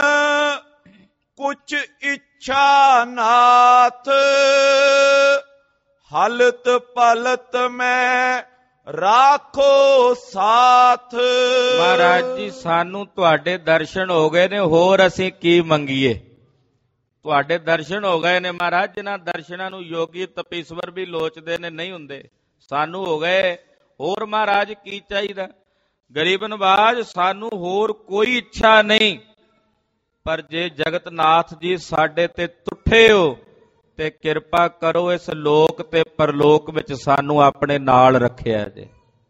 A: ਕੁਛ ਇੱਛਾ ਨਾਥ, ਹਲਤ ਪਲਤ ਮੈਂ ਰਾਖੋ ਸਾਥ।
B: ਮਹਾਰਾਜ ਜੀ ਸਾਨੂੰ ਤੁਹਾਡੇ ਦਰਸ਼ਨ ਹੋ ਗਏ ਨੇ, ਹੋਰ ਅਸੀਂ ਕੀ ਮੰਗੀਏ। ਤੁਹਾਡੇ ਦਰਸ਼ਨ ਹੋ ਗਏ ਨੇ ਮਹਾਰਾਜ, ਜਿਨ੍ਹਾਂ ਦਰਸ਼ਨਾਂ ਨੂੰ ਯੋਗੀ ਤਪੀਸ਼ਵਰ ਵੀ ਲੋਚਦੇ ਨੇ, ਨਹੀਂ ਹੁੰਦੇ, ਸਾਨੂੰ ਹੋ ਗਏ। ਹੋਰ ਮਹਾਰਾਜ ਕੀ ਚਾਹੀਦਾ। ਗਰੀਬ ਨਵਾਜ ਸਾਨੂੰ ਹੋਰ ਕੋਈ ਇੱਛਾ ਨਹੀਂ, ਪਰ ਜੇ ਜਗਤਨਾਥ ਜੀ ਸਾਡੇ ਤੇ ਤੁੱਠੇ ਹੋ ਤੇ ਕਿਰਪਾ ਕਰੋ ਇਸ ਲੋਕ ਤੇ ਪਰਲੋਕ ਵਿੱਚ ਸਾਨੂੰ ਆਪਣੇ ਨਾਲ ਰੱਖਿਆ ਜੇ।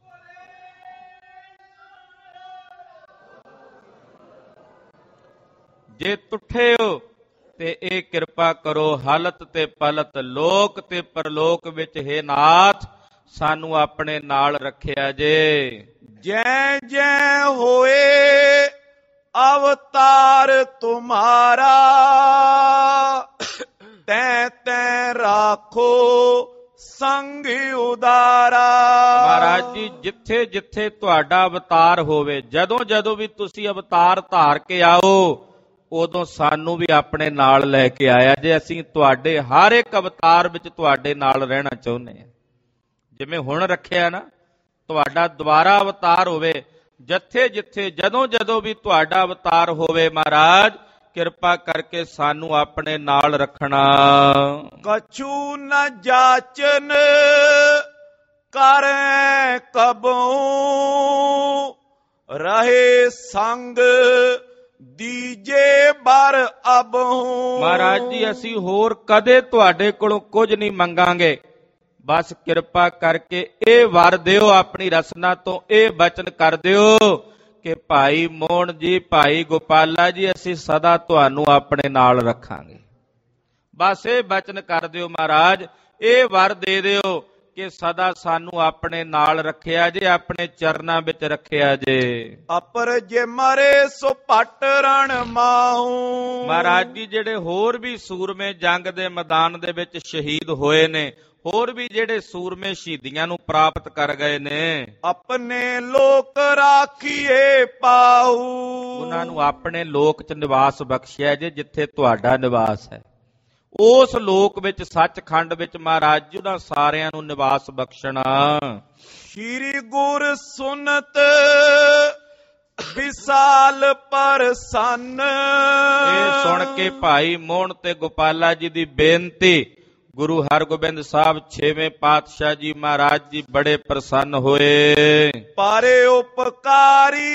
B: ਜੇ ਤੁੱਠੇ ਹੋ ਤੇ ਇਹ ਕਿਰਪਾ ਕਰੋ, ਹਲਤ ਤੇ ਪਲਤ ਲੋਕ ਤੇ ਪਰਲੋਕ ਵਿੱਚ ਹੈ ਨਾਥ ਸਾਨੂੰ ਆਪਣੇ ਨਾਲ ਰੱਖਿਆ ਜੇ।
A: ਜੈ ਜੈ ਹੋਏ ਅਵਤਾਰ ਤੁਮਾਰਾ, ਤੈ ਤੈ ਰਾਖੋ ਸੰਗ ਉਦਾਰਾ।
B: ਮਹਾਰਾਜ ਜੀ ਜਿੱਥੇ ਜਿੱਥੇ ਤੁਹਾਡਾ ਅਵਤਾਰ ਹੋਵੇ, ਜਦੋਂ ਜਦੋਂ ਵੀ ਤੁਸੀਂ ਅਵਤਾਰ ਧਾਰ ਕੇ ਆਓ, ਉਦੋਂ ਸਾਨੂੰ ਵੀ ਆਪਣੇ ਨਾਲ ਲੈ ਕੇ ਆਇਆ। ਜੇ ਅਸੀਂ ਤੁਹਾਡੇ ਹਰ ਇੱਕ ਅਵਤਾਰ ਵਿੱਚ ਤੁਹਾਡੇ ਨਾਲ ਰਹਿਣਾ ਚਾਹੁੰਦੇ ਹਾਂ, ਜਿਵੇਂ ਹੁਣ ਰੱਖਿਆ ਨਾ, ਤੁਹਾਡਾ ਦੁਬਾਰਾ ਅਵਤਾਰ ਹੋਵੇ, ਜਿੱਥੇ ਜਿੱਥੇ ਜਦੋਂ ਜਦੋਂ ਵੀ ਤੁਹਾਡਾ ਅਵਤਾਰ ਹੋਵੇ, ਮਹਾਰਾਜ ਕਿਰਪਾ ਕਰਕੇ ਸਾਨੂੰ ਆਪਣੇ ਨਾਲ ਰੱਖਣਾ।
A: ਕਛੂ ਨ ਜਾਚਨ ਕਰੈ ਕਬਉ, ਰਹੇ ਸੰਗ ਦੀਜੇ ਬਰ ਅਬਹੂ।
B: ਮਹਾਰਾਜ ਜੀ ਅਸੀਂ ਹੋਰ ਕਦੇ ਤੁਹਾਡੇ ਕੋਲੋਂ ਕੁਝ ਨਹੀਂ ਮੰਗਾਂਗੇ, ਬਸ ਕਿਰਪਾ ਕਰਕੇ ਇਹ ਵਰ ਦਿਓ, ਆਪਣੀ ਰਸਨਾ ਤੋਂ ਇਹ ਬਚਨ ਕਰ ਦਿਓ ਕਿ ਭਾਈ ਮੋਹਨ ਜੀ, ਭਾਈ ਗੋਪਾਲਾ ਜੀ, ਅਸੀਂ ਸਦਾ ਤੁਹਾਨੂੰ ਆਪਣੇ ਨਾਲ ਰੱਖਾਂਗੇ। ਬਸ ਇਹ ਬਚਨ ਕਰ ਦਿਓ ਮਹਾਰਾਜ, ਇਹ ਵਰ ਦੇ ਦਿਓ ਕਿ ਸਦਾ ਸਾਨੂੰ ਆਪਣੇ ਨਾਲ ਰੱਖਿਆ ਜੇ, ਆਪਣੇ ਚਰਨਾਂ ਵਿੱਚ ਰੱਖਿਆ ਜੇ।
A: ਅਪਰ ਜੇ ਮਰੇ ਸੋ ਪਟ ਰਣ ਮਾਹੂ।
B: ਮਹਾਰਾਜ ਜੀ ਜਿਹੜੇ ਹੋਰ ਵੀ ਸੂਰਮੇ ਜੰਗ ਦੇ ਮੈਦਾਨ ਦੇ ਵਿੱਚ ਸ਼ਹੀਦ ਹੋਏ ਨੇ, ਹੋਰ ਵੀ ਜਿਹੜੇ ਸੂਰਮੇ ਸ਼ਹੀਦੀਆਂ ਨੂੰ ਪ੍ਰਾਪਤ ਕਰ ਗਏ ਨੇ,
A: ਆਪਣੇ ਲੋਕ ਰਾਖੀਏ ਪਾਹੂ।
B: ਉਹਨਾਂ ਨੂੰ ਆਪਣੇ ਲੋਕ 'ਚ ਨਿਵਾਸ ਬਖਸ਼ਿਆ ਜੇ, ਜਿੱਥੇ ਤੁਹਾਡਾ ਨਿਵਾਸ ਹੈ। ਉਸ ਲੋਕ ਵਿੱਚ, ਸੱਚਖੰਡ ਵਿੱਚ ਮਹਾਰਾਜ ਜੀ ਉਹਨਾਂ ਸਾਰਿਆਂ ਨੂੰ ਨਿਵਾਸ ਬਖਸ਼ਣਾ।
A: ਸ਼੍ਰੀ ਗੁਰ ਸੁਨਤ ਵਿਸਾਲ ਪ੍ਰਸੰਨ।
B: ਇਹ ਸੁਣ ਕੇ ਭਾਈ ਮੋਹਨ ਤੇ ਗੋਪਾਲਾ ਜੀ ਦੀ ਬੇਨਤੀ ਗੁਰੂ ਹਰਗੋਬਿੰਦ ਸਾਹਿਬ 6ਵੇਂ ਪਾਤਸ਼ਾਹ ਜੀ ਮਹਾਰਾਜ ਜੀ ਬੜੇ ਪ੍ਰਸੰਨ ਹੋਏ।
A: ਪਾਰੇ ਉਪਕਾਰੀ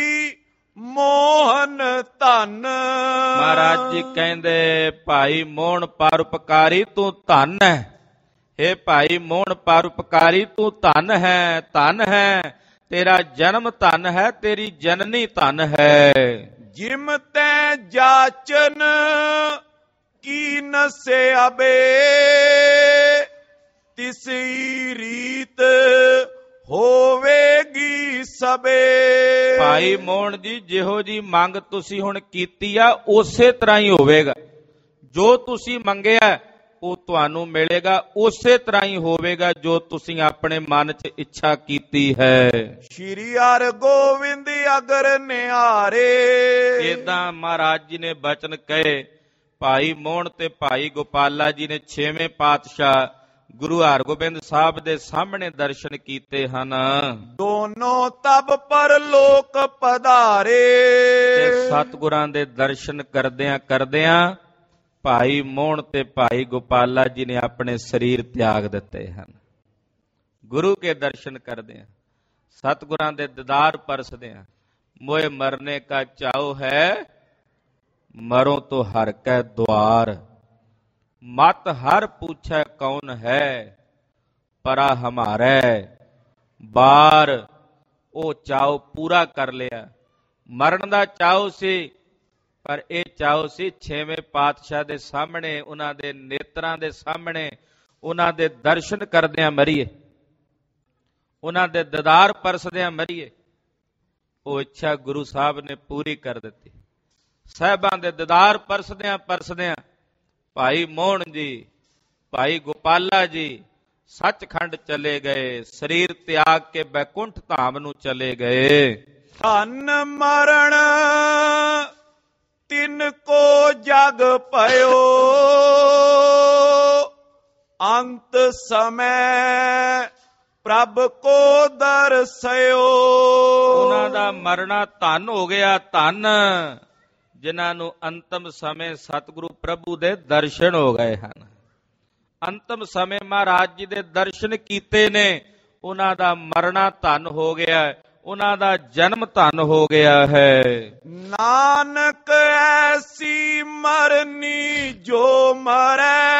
A: ਮੋਹਨ ਧਨ।
B: ਮਹਾਰਾਜ ਜੀ ਕਹਿੰਦੇ ਭਾਈ ਮੋਹਨ ਪਰਉਪਕਾਰੀ ਤੂੰ ਧਨ ਹੈ। हे ਭਾਈ ਮੋਹਨ ਪਰਉਪਕਾਰੀ ਤੂੰ ਧਨ ਹੈ, ਧਨ ਹੈ, ਤੇਰਾ ਜਨਮ ਧਨ ਹੈ, ਤੇਰੀ ਜਨਨੀ ਧਨ ਹੈ।
A: ਜਿਮ ਤੈ ਜਾਚਨ ਕੀ ਨਸੇ ਅਬੇ, ਤਿਸੀ ਰੀਤ ਹੋਵੇਗੀ ਸਬੇ।
B: ਭਾਈ ਮੋਹਨ ਜੀ ਜਿਹੋ ਜੀ ਮੰਗ ਤੁਸੀਂ ਹੁਣ ਕੀਤੀ ਆ, ਉਸੇ ਤਰ੍ਹਾਂ ਹੀ ਹੋਵੇਗਾ। ਜੋ ਤੁਸੀਂ ਮੰਗਿਆ ਉਹ ਤੁਹਾਨੂੰ ਮਿਲੇਗਾ, ਉਸੇ ਤਰ੍ਹਾਂ ਹੀ ਹੋਵੇਗਾ ਜੋ ਤੁਸੀਂ ਆਪਣੇ ਮਨ 'ਚ ਇੱਛਾ ਕੀਤੀ ਹੈ।
A: ਸ਼੍ਰੀ ਹਰਿਗੋਬਿੰਦ ਅਗਰ ਨਿਹਾਰੇ।
B: ਏਦਾਂ ਮਹਾਰਾਜ ਜੀ ਨੇ ਬਚਨ ਕਹੇ। ਭਾਈ ਮੋਹਨ ਤੇ ਭਾਈ ਗੋਪਾਲਾ ਜੀ ਨੇ 6ਵੇਂ ਪਾਤਸ਼ਾਹ ਗੁਰੂ ਹਰਗੋਬਿੰਦ ਸਾਹਿਬ ਦੇ ਸਾਹਮਣੇ ਦਰਸ਼ਨ ਕੀਤੇ ਹਨ।
A: ਦੋਨੋਂ ਤਬ ਪਰ ਲੋਕ ਪਧਾਰੇ।
B: ਤੇ ਸਤਿਗੁਰਾਂ ਦੇ ਦਰਸ਼ਨ ਕਰਦਿਆਂ ਕਰਦਿਆਂ ਭਾਈ ਮੋਹਨ ਤੇ ਭਾਈ ਗੋਪਾਲਾ ਜੀ ਨੇ ਆਪਣੇ ਸਰੀਰ ਤਿਆਗ ਦਿੱਤੇ ਹਨ। ਗੁਰੂ ਕੇ ਦਰਸ਼ਨ ਕਰਦਿਆਂ, ਸਤਿਗੁਰਾਂ ਦੇ ਦੀਦਾਰ ਪਰਸਦਿਆਂ, ਮੋਏ ਮਰਨੇ ਕਾ ਚਾਉ ਹੈ, ਮਰੋ ਤੋ ਹਰ ਕੈ ਦੁਆਰ। ਮਤ ਹਰ ਪੁੱਛੈ ਕੌਣ ਹੈ, ਪਰਾ ਹਮਾਰੇ ਬਾਰ। ਉਹ ਚਾਉ ਪੂਰਾ ਕਰ ਲਿਆ। ਮਰਨ ਦਾ ਚਾਉ ਸੀ, ਪਰ ਇਹ ਚਾਉ ਸੀ 6ਵੇਂ ਪਾਤਸ਼ਾਹ ਦੇ ਸਾਹਮਣੇ, ਉਹਨਾਂ ਦੇ ਨੇਤਰਾਂ ਦੇ ਸਾਹਮਣੇ, ਉਹਨਾਂ ਦੇ ਦਰਸ਼ਨ ਕਰਦਿਆਂ ਮਰੀਏ, ਉਹਨਾਂ ਦੇ ਦੀਦਾਰ ਪਰਸਦਿਆਂ ਮਰੀਏ। ਉਹ ਇੱਛਾ ਗੁਰੂ ਸਾਹਿਬ ਨੇ ਪੂਰੀ ਕਰ ਦਿੱਤੀ। ਸਾਹਿਬਾਂ ਦੇ ਦੀਦਾਰ ਪਰਸਦਿਆਂ ਪਰਸਦਿਆਂ ਭਾਈ ਮੋਹਨ ਜੀ, ਭਾਈ ਗੋਪਾਲਾ ਜੀ ਸੱਚਖੰਡ ਚਲੇ ਗਏ, ਸਰੀਰ ਤਿਆਗ ਕੇ ਬੈਕੁੰਠ ਧਾਮ ਨੂੰ ਚਲੇ ਗਏ।
A: ਧਨ ਮਰਨ ਤਿਨ ਕੋ ਜਗ ਭਇਓ, ਅੰਤ ਸਮੈ ਪ੍ਰਭ ਕੋ ਦਰਸਿਓ।
B: ਉਹਨਾਂ ਦਾ ਮਰਨਾ ਧਨ ਹੋ ਗਿਆ, ਧਨ ਜਿਨ੍ਹਾਂ ਨੂੰ ਅੰਤਮ ਸਮੇਂ ਸਤਿਗੁਰੂ ਪ੍ਰਭੂ ਦੇ ਦਰਸ਼ਨ ਹੋ ਗਏ ਹਨ। ਅੰਤਮ ਸਮੇਂ ਮਹਾਰਾਜ ਜੀ ਦੇ ਦਰਸ਼ਨ ਕੀਤੇ ਨੇ, ਉਹਨਾਂ ਦਾ ਮਰਨਾ ਧਨ ਹੋ ਗਿਆ, ਉਹਨਾਂ ਦਾ ਜਨਮ ਧਨ ਹੋ ਗਿਆ ਹੈ।
A: ਨਾਨਕ ਐਸੀ ਮਰਨੀ ਜੋ ਮਰੈ,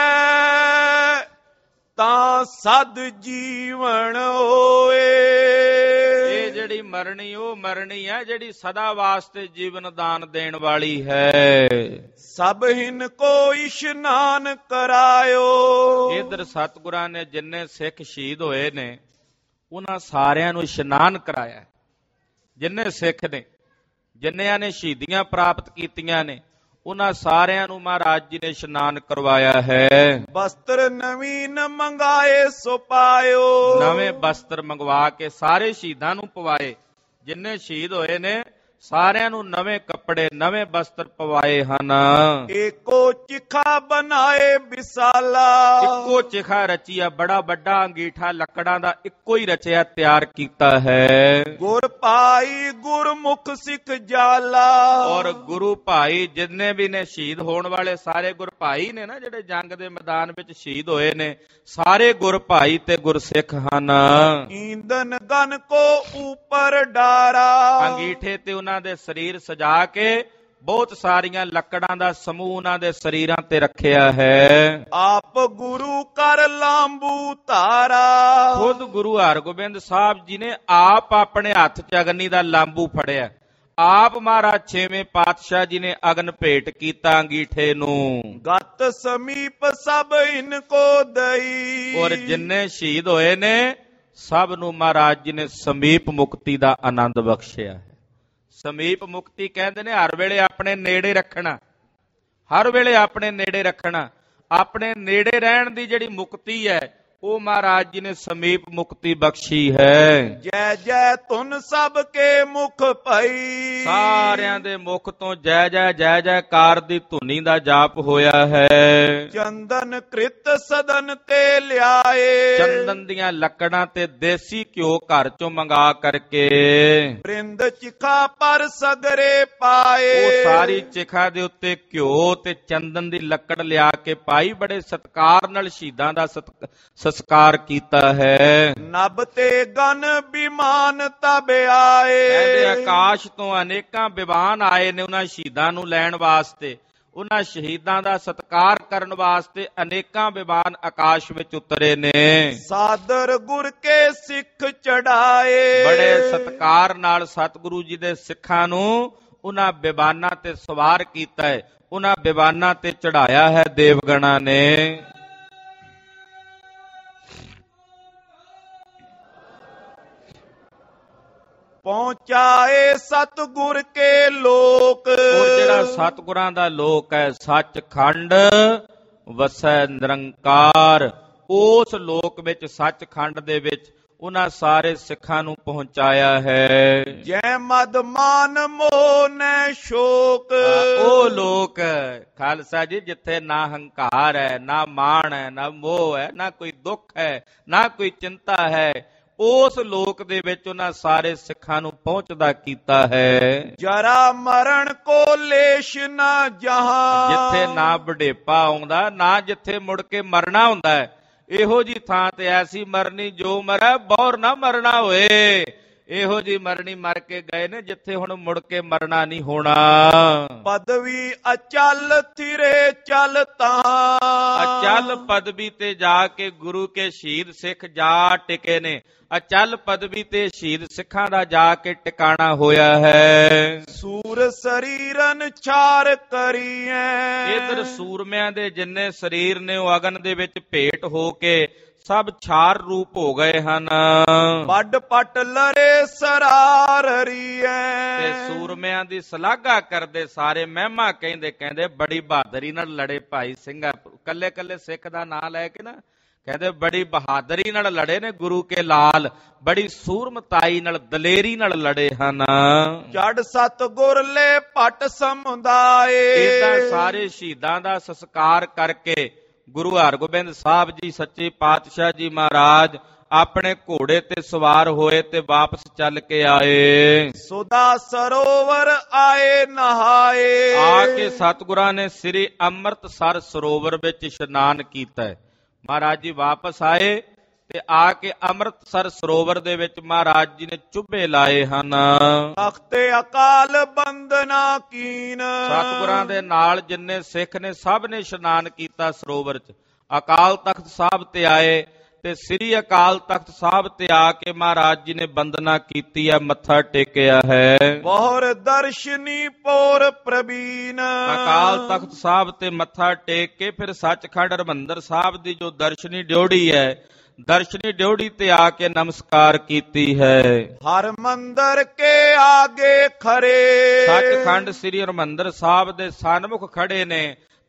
A: ਤਾਂ ਸਦ ਜੀਵਨ ਹੋਏ।
B: ਇਹ ਜਿਹੜੀ ਮਰਨੀ ਉਹ ਮਰਨੀ ਹੈ ਜਿਹੜੀ ਸਦਾ ਵਾਸਤੇ ਜੀਵਨ ਦਾਨ ਦੇਣ ਵਾਲੀ ਹੈ।
A: ਸਭ ਹਿਨ ਕੋ ਇਸ਼ਨਾਨ ਕਰਾਇਓ।
B: ਇਧਰ ਸਤਿਗੁਰਾਂ ਨੇ ਜਿੰਨੇ ਸਿੱਖ ਸ਼ਹੀਦ ਹੋਏ ਨੇ ਉਹਨਾਂ ਸਾਰਿਆਂ ਨੂੰ ਇਸ਼ਨਾਨ ਕਰਾਇਆ। ਜਿੰਨੇ ਸਿੱਖ ਨੇ, ਜਿੰਨਿਆਂ ਨੇ ਸ਼ਹੀਦੀਆਂ ਪ੍ਰਾਪਤ ਕੀਤੀਆਂ ਨੇ, ਉਹਨਾਂ ਸਾਰਿਆਂ ਨੂੰ ਮਹਾਰਾਜ ਜੀ ਨੇ ਇਸ਼ਨਾਨ ਕਰਵਾਇਆ ਹੈ।
A: ਵਸਤਰ ਨਵੀਨ ਮੰਗਾਏ ਸੋ ਪਾਇਓ।
B: ਨਵੇਂ ਵਸਤਰ ਮੰਗਵਾ ਕੇ ਸਾਰੇ ਸ਼ਹੀਦਾਂ ਨੂੰ ਪਵਾਏ। ਜਿੰਨੇ ਸ਼ਹੀਦ ਹੋਏ ਨੇ ਸਾਰਿਆਂ ਨੂੰ ਨਵੇਂ ਕੱਪੜੇ ਕੱਪੜੇ ਨਵੇਂ ਬਸਤਰ ਪਵਾਏ ਹਨ।
A: ਏਕੋ ਚਿਖਾ ਬਣਾਏ ਵਿਸਾਲਾ,
B: ਇੱਕੋ ਚਿਖਾ ਰਚੀ ਆ, ਬੜਾ ਵੱਡਾ ਅੰਗੀਠਾ ਲੱਕੜਾਂ ਦਾ ਇੱਕੋ ਹੀ ਰਚਿਆ ਤਿਆਰ ਕੀਤਾ ਹੈ।
A: ਗੁਰ ਭਾਈ ਗੁਰਮੁਖ ਸਿੱਖ ਜਾਲਾ,
B: ਔਰ ਗੁਰੂ ਭਾਈ ਜਿੰਨੇ ਵੀ ਨੇ ਸ਼ਹੀਦ ਹੋਣ ਵਾਲੇ ਸਾਰੇ ਗੁਰ ਭਾਈ ਨੇ ਨਾ, ਜਿਹੜੇ ਜੰਗ ਦੇ ਮੈਦਾਨ ਵਿੱਚ ਸ਼ਹੀਦ ਹੋਏ ਨੇ, ਸਾਰੇ ਗੁਰ ਭਾਈ ਤੇ ਗੁਰਸਿੱਖ ਹਨ।
A: ਈਂਦਨ ਗਨ ਕੋ ਉਪਰ ਡਾਰਾ,
B: ਅੰਗੀਠੇ ਤੇ ਉਹਨਾਂ ਦੇ ਸਰੀਰ ਸਜਾ ਕੇ ਬਹੁਤ ਸਾਰੀਆਂ ਲੱਕੜਾਂ ਦਾ ਸਮੂਹ ਉਹਨਾਂ ਦੇ ਸਰੀਰਾਂ ਤੇ ਰੱਖਿਆ ਹੈ।
A: ਆਪ ਗੁਰੂ ਕਰ ਲਾਂਬੂ ਧਾਰਾ,
B: ਖੁਦ ਗੁਰੂ ਹਰਗੋਬਿੰਦ ਸਾਹਿਬ ਜੀ ਨੇ ਆਪ ਆਪਣੇ ਹੱਥ 'ਚ ਅਗਨੀ ਦਾ ਲਾਂਬੂ ਫੜਿਆ। ਆਪ ਮਹਾਰਾਜ ਛੇਵੇਂ ਪਾਤਸ਼ਾਹ ਜੀ ਨੇ ਅਗਨ ਭੇਟ ਕੀਤਾ ਅੰਗੀਠੇ ਨੂੰ।
A: ਗਤ ਸਮੀਪ ਸਭ ਇਨ ਕੋ ਦਈ,
B: ਔਰ ਜਿੰਨੇ ਸ਼ਹੀਦ ਹੋਏ ਨੇ ਸਭ ਨੂੰ ਮਹਾਰਾਜ ਜੀ ਨੇ ਸਮੀਪ ਮੁਕਤੀ ਦਾ ਆਨੰਦ ਬਖਸ਼ਿਆ ਹੈ। ਸਮੀਪ ਮੁਕਤੀ ਕਹਿੰਦੇ ਨੇ ਹਰ ਵੇਲੇ ਆਪਣੇ ਨੇੜੇ ਰੱਖਣਾ, ਹਰ ਵੇਲੇ ਆਪਣੇ ਨੇੜੇ ਰੱਖਣਾ। ਆਪਣੇ ਨੇੜੇ ਰਹਿਣ ਦੀ ਜਿਹੜੀ ਮੁਕਤੀ ਹੈ ਉਹ ਮਹਾਰਾਜ ਜੀ ਨੇ ਸਮੀਪ ਮੁਕਤੀ ਬਖਸ਼ੀ ਹੈ।
A: ਜੈ ਜੈ ਧੁਨ ਸਭ ਕੇ ਮੁਖ ਪਈ,
B: ਸਾਰਿਆਂ ਦੇ ਮੁਖ ਤੋਂ ਜੈ ਜੈ ਜੈ ਜੈਕਾਰ ਦੀ ਧੁਨੀ ਦਾ ਜਾਪ ਹੋਇਆ ਹੈ।
A: ਚੰਦਨ ਕ੍ਰਿਤ ਸਦਨ ਤੇ ਲਿਆਏ,
B: ਚੰਦਨ ਦੀਆਂ ਲੱਕੜਾਂ ਤੇ ਦੇਸੀ ਘਿਓ ਘਰ ਚੋਂ ਮੰਗਾ ਕਰਕੇ
A: ਬ੍ਰਿੰਦ ਚਿਖਾ ਪਰ ਸਗਰੇ ਪਾਏ,
B: ਉਹ ਸਾਰੀ ਚਿਖਾ ਦੇ ਉੱਤੇ ਘਿਓ ਤੇ ਚੰਦਨ ਦੀ ਲੱਕੜ ਲਿਆ ਕੇ ਪਾਈ। ਬੜੇ ਸਤਿਕਾਰ ਨਾਲ ਸ਼ਹੀਦਾਂ ਦਾ ਸੰਸਕਾਰ ਕੀਤਾ ਹੈ।
A: ਨਭ ਤੇ ਗਨ ਵਿਮਾਨ ਤਬ ਆਏ,
B: ਕਹਿੰਦੇ ਆਕਾਸ਼ ਤੋਂ ਅਨੇਕਾਂ ਵਿਮਾਨ ਆਏ ਨੇ ਉਹਨਾਂ ਸ਼ਹੀਦਾਂ ਨੂੰ ਲੈਣ ਵਾਸਤੇ। ਉਹਨਾਂ ਸ਼ਹੀਦਾਂ ਦਾ ਸਤਿਕਾਰ ਕਰਨ ਵਾਸਤੇ ਅਨੇਕਾਂ ਵਿਮਾਨ ਆਕਾਸ਼ ਵਿੱਚ ਉਤਰੇ ਨੇ।
A: ਸਾਦਰ ਗੁਰ ਕੇ ਸਿੱਖ ਚੜਾਏ,
B: ਬੜੇ ਸਤਿਕਾਰ ਨਾਲ ਸਤਿਗੁਰੂ ਜੀ ਦੇ ਸਿੱਖਾਂ ਨੂੰ ਉਹਨਾਂ ਵਿਮਾਨਾਂ ਤੇ ਸਵਾਰ ਕੀਤਾ ਹੈ, ਉਹਨਾਂ ਵਿਮਾਨਾਂ ਤੇ ਚੜਾਇਆ ਹੈ ਦੇਵਗਣਾਂ ਨੇ।
A: ਪਹੁੰਚਾਏ ਸਤਿਗੁਰ ਕੇ ਲੋਕ,
B: ਔਰ ਜਿਹੜਾ ਸਤਿਗੁਰਾਂ ਦਾ ਲੋਕ ਹੈ, ਸੱਚਖੰਡ ਵਸੈ ਨਿਰੰਕਾਰ, ਉਸ ਲੋਕ ਵਿੱਚ ਸੱਚਖੰਡ ਦੇ ਵਿੱਚ ਉਹਨਾਂ ਸਾਰੇ ਸਿੱਖਾਂ ਨੂੰ ਪਹੁੰਚਾਇਆ ਹੈ।
A: ਜੈ ਮਦ ਮਾਨ ਮੋਹ ਨੈ ਸ਼ੋਕ,
B: ਉਹ ਲੋਕ ਖਾਲਸਾ ਜੀ ਜਿੱਥੇ ਨਾ ਹੰਕਾਰ ਹੈ, ਨਾ ਮਾਣ ਹੈ, ਨਾ ਮੋਹ ਹੈ, ਨਾ ਕੋਈ ਦੁੱਖ ਹੈ, ਨਾ ਕੋਈ ਚਿੰਤਾ ਹੈ, ਉਸ ਲੋਕ ਦੇ ਵਿੱਚ ਉਹਨਾਂ ਸਾਰੇ ਸਿੱਖਾਂ ਨੂੰ ਪਹੁੰਚਦਾ ਕੀਤਾ ਹੈ।
A: ਜਰਾ ਮਰਨ ਕੋ ਲੇਸ਼ ਨਾ ਜਹਾਂ,
B: ਜਿੱਥੇ ਨਾ ਬੁਢੇਪਾ ਆਉਂਦਾ, ਨਾ ਜਿੱਥੇ ਮੁੜ ਕੇ ਮਰਨਾ ਹੁੰਦਾ ਹੈ, ਇਹੋ ਜੀ ਥਾਂ ਤੇ ਐਸੀ ਮਰਨੀ ਜੋ ਮਰੈ ਬੌਰ ਨਾ ਮਰਨਾ ਹੋਏ। ਇਹੋ ਜੀ ਮਰਨੀ ਮਰ ਕੇ ਗਏ ਨੇ ਜਿੱਥੇ ਹੁਣ ਮੁੜ ਕੇ ਮਰਨਾ ਨਹੀਂ ਹੋਣਾ।
A: ਪਦਵੀ ਅਚਲ ਥਿਰੇ ਚਲ ਤਾਂ,
B: ਅਚਲ ਪਦਵੀ ਤੇ ਜਾ ਕੇ ਗੁਰੂ ਕੇ ਸ਼ਹੀਦ ਸਿੱਖ ਜਾ ਟਿਕੇ ਨੇ। ਅਚਲ ਪਦਵੀ ਤੇ ਸ਼ਹੀਦ ਸਿੱਖਾਂ ਦਾ ਜਾ ਕੇ ਟਿਕਾਣਾ ਹੋਇਆ ਹੈ।
A: ਸੂਰ ਸਰੀਰਨ ਛਾਰ ਕਰੀਐ,
B: ਇਧਰ ਸੂਰਮਿਆਂ ਦੇ ਜਿੰਨੇ ਸਰੀਰ ਨੇ ਉਹ ਅਗਨ ਦੇ ਵਿੱਚ ਭੇਟ ਹੋ ਕੇ ਸਭ ਛਾਰ ਰੂਪ ਹੋ ਗਏ ਹਨ।
A: ਵੱਡ ਪਟ ਲਰੇ ਸਰਾਰ ਰੀਐ,
B: ਤੇ ਸੂਰਮਿਆਂ ਦੀ ਸਲਾਘਾ ਕਰਦੇ ਸਾਰੇ ਮਹਿਮਾ ਕਹਿੰਦੇ ਬੜੀ ਬਹਾਦਰੀ ਨਾਲ ਲੜੇ ਭਾਈ ਸਿੰਘਾ। ਕੱਲੇ ਕੱਲੇ ਸਿੱਖ ਦਾ ਨਾਂ ਲੈ ਕੇ ਨਾ ਕਹਿੰਦੇ ਬੜੀ ਬਹਾਦਰੀ ਨਾਲ ਲੜੇ ਨੇ ਗੁਰੂ ਕੇ ਲਾਲ, ਬੜੀ ਸੂਰਮਤਾਈ ਨਾਲ ਦਲੇਰੀ ਨਾਲ ਲੜੇ ਹਨ।
A: ਜੜ ਸਤਿਗੁਰ ਲੈ ਪਟ ਸਮੁਦਾਏ,
B: ਇਦਾਂ ਸਾਰੇ ਸ਼ਹੀਦਾਂ ਦਾ ਸੰਸਕਾਰ ਕਰਕੇ ਗੁਰੂ ਹਰਗੋਬਿੰਦ ਸਾਹਿਬ ਜੀ ਸੱਚੇ ਪਾਤਸ਼ਾਹ ਜੀ ਮਹਾਰਾਜ ਆਪਣੇ ਘੋੜੇ ਤੇ ਸਵਾਰ ਹੋਏ ਤੇ ਵਾਪਸ ਚੱਲ ਕੇ ਆਏ।
A: ਸੁਦਾ ਸਰੋਵਰ ਆਏ ਨਹਾਏ,
B: ਆ ਕੇ ਸਤਿਗੁਰਾਂ ਨੇ ਸ੍ਰੀ ਅੰਮ੍ਰਿਤਸਰ ਸਰੋਵਰ ਵਿੱਚ ਇਸ਼ਨਾਨ ਕੀਤਾ ਹੈ। ਮਹਾਰਾਜ ਜੀ ਵਾਪਸ ਆਏ ਤੇ ਆ ਕੇ ਅੰਮ੍ਰਿਤਸਰ ਸਰੋਵਰ ਦੇ ਵਿੱਚ ਮਹਾਰਾਜ ਜੀ ਨੇ ਚੁੱਭੇ ਲਾਏ ਹਨ।
A: ਤਖਤੇ ਅਕਾਲ ਬੰਦਨਾ ਕੀਨ,
B: ਸਤਿਗੁਰਾਂ ਦੇ ਨਾਲ ਜਿੰਨੇ ਸਿੱਖ ਨੇ ਸਭ ਨੇ ਇਸ਼ਨਾਨ ਕੀਤਾ ਸਰੋਵਰ 'ਚ। ਅਕਾਲ ਤਖਤ ਸਾਹਿਬ ਤੇ ਆਏ ਤੇ ਸ੍ਰੀ ਅਕਾਲ ਤਖਤ ਸਾਹਿਬ ਤੇ ਆ ਕੇ ਮਹਾਰਾਜ ਜੀ ਨੇ ਬੰਦਨਾ ਕੀਤੀ ਹੈ, ਮੱਥਾ ਟੇਕਿਆ ਹੈ।
A: ਬਹੁਰ ਦਰਸ਼ਨੀ ਪੋਰ ਪ੍ਰਵੀਨ,
B: ਅਕਾਲ ਤਖਤ ਸਾਹਿਬ ਤੇ ਮੱਥਾ ਟੇਕ ਕੇ ਫਿਰ ਸੱਚਖੰਡ ਹਰਿਮੰਦਰ ਸਾਹਿਬ ਦੀ ਜੋ ਦਰਸ਼ਨੀ ਡਿਉੜੀ ਹੈ, ਦਰਸ਼ਨੀ ਡਿਉੜੀ ਤੇ ਆ ਕੇ ਨਮਸਕਾਰ ਕੀਤੀ ਹੈ।
A: ਹਰ ਮੰਦਰ ਕੇ ਆਗੇ ਖਰੇ,
B: ਸੱਚਖੰਡ ਸ੍ਰੀ ਹਰਿਮੰਦਰ ਸਾਹਿਬ ਦੇ ਸਨਮੁਖ ਖੜੇ ਨੇ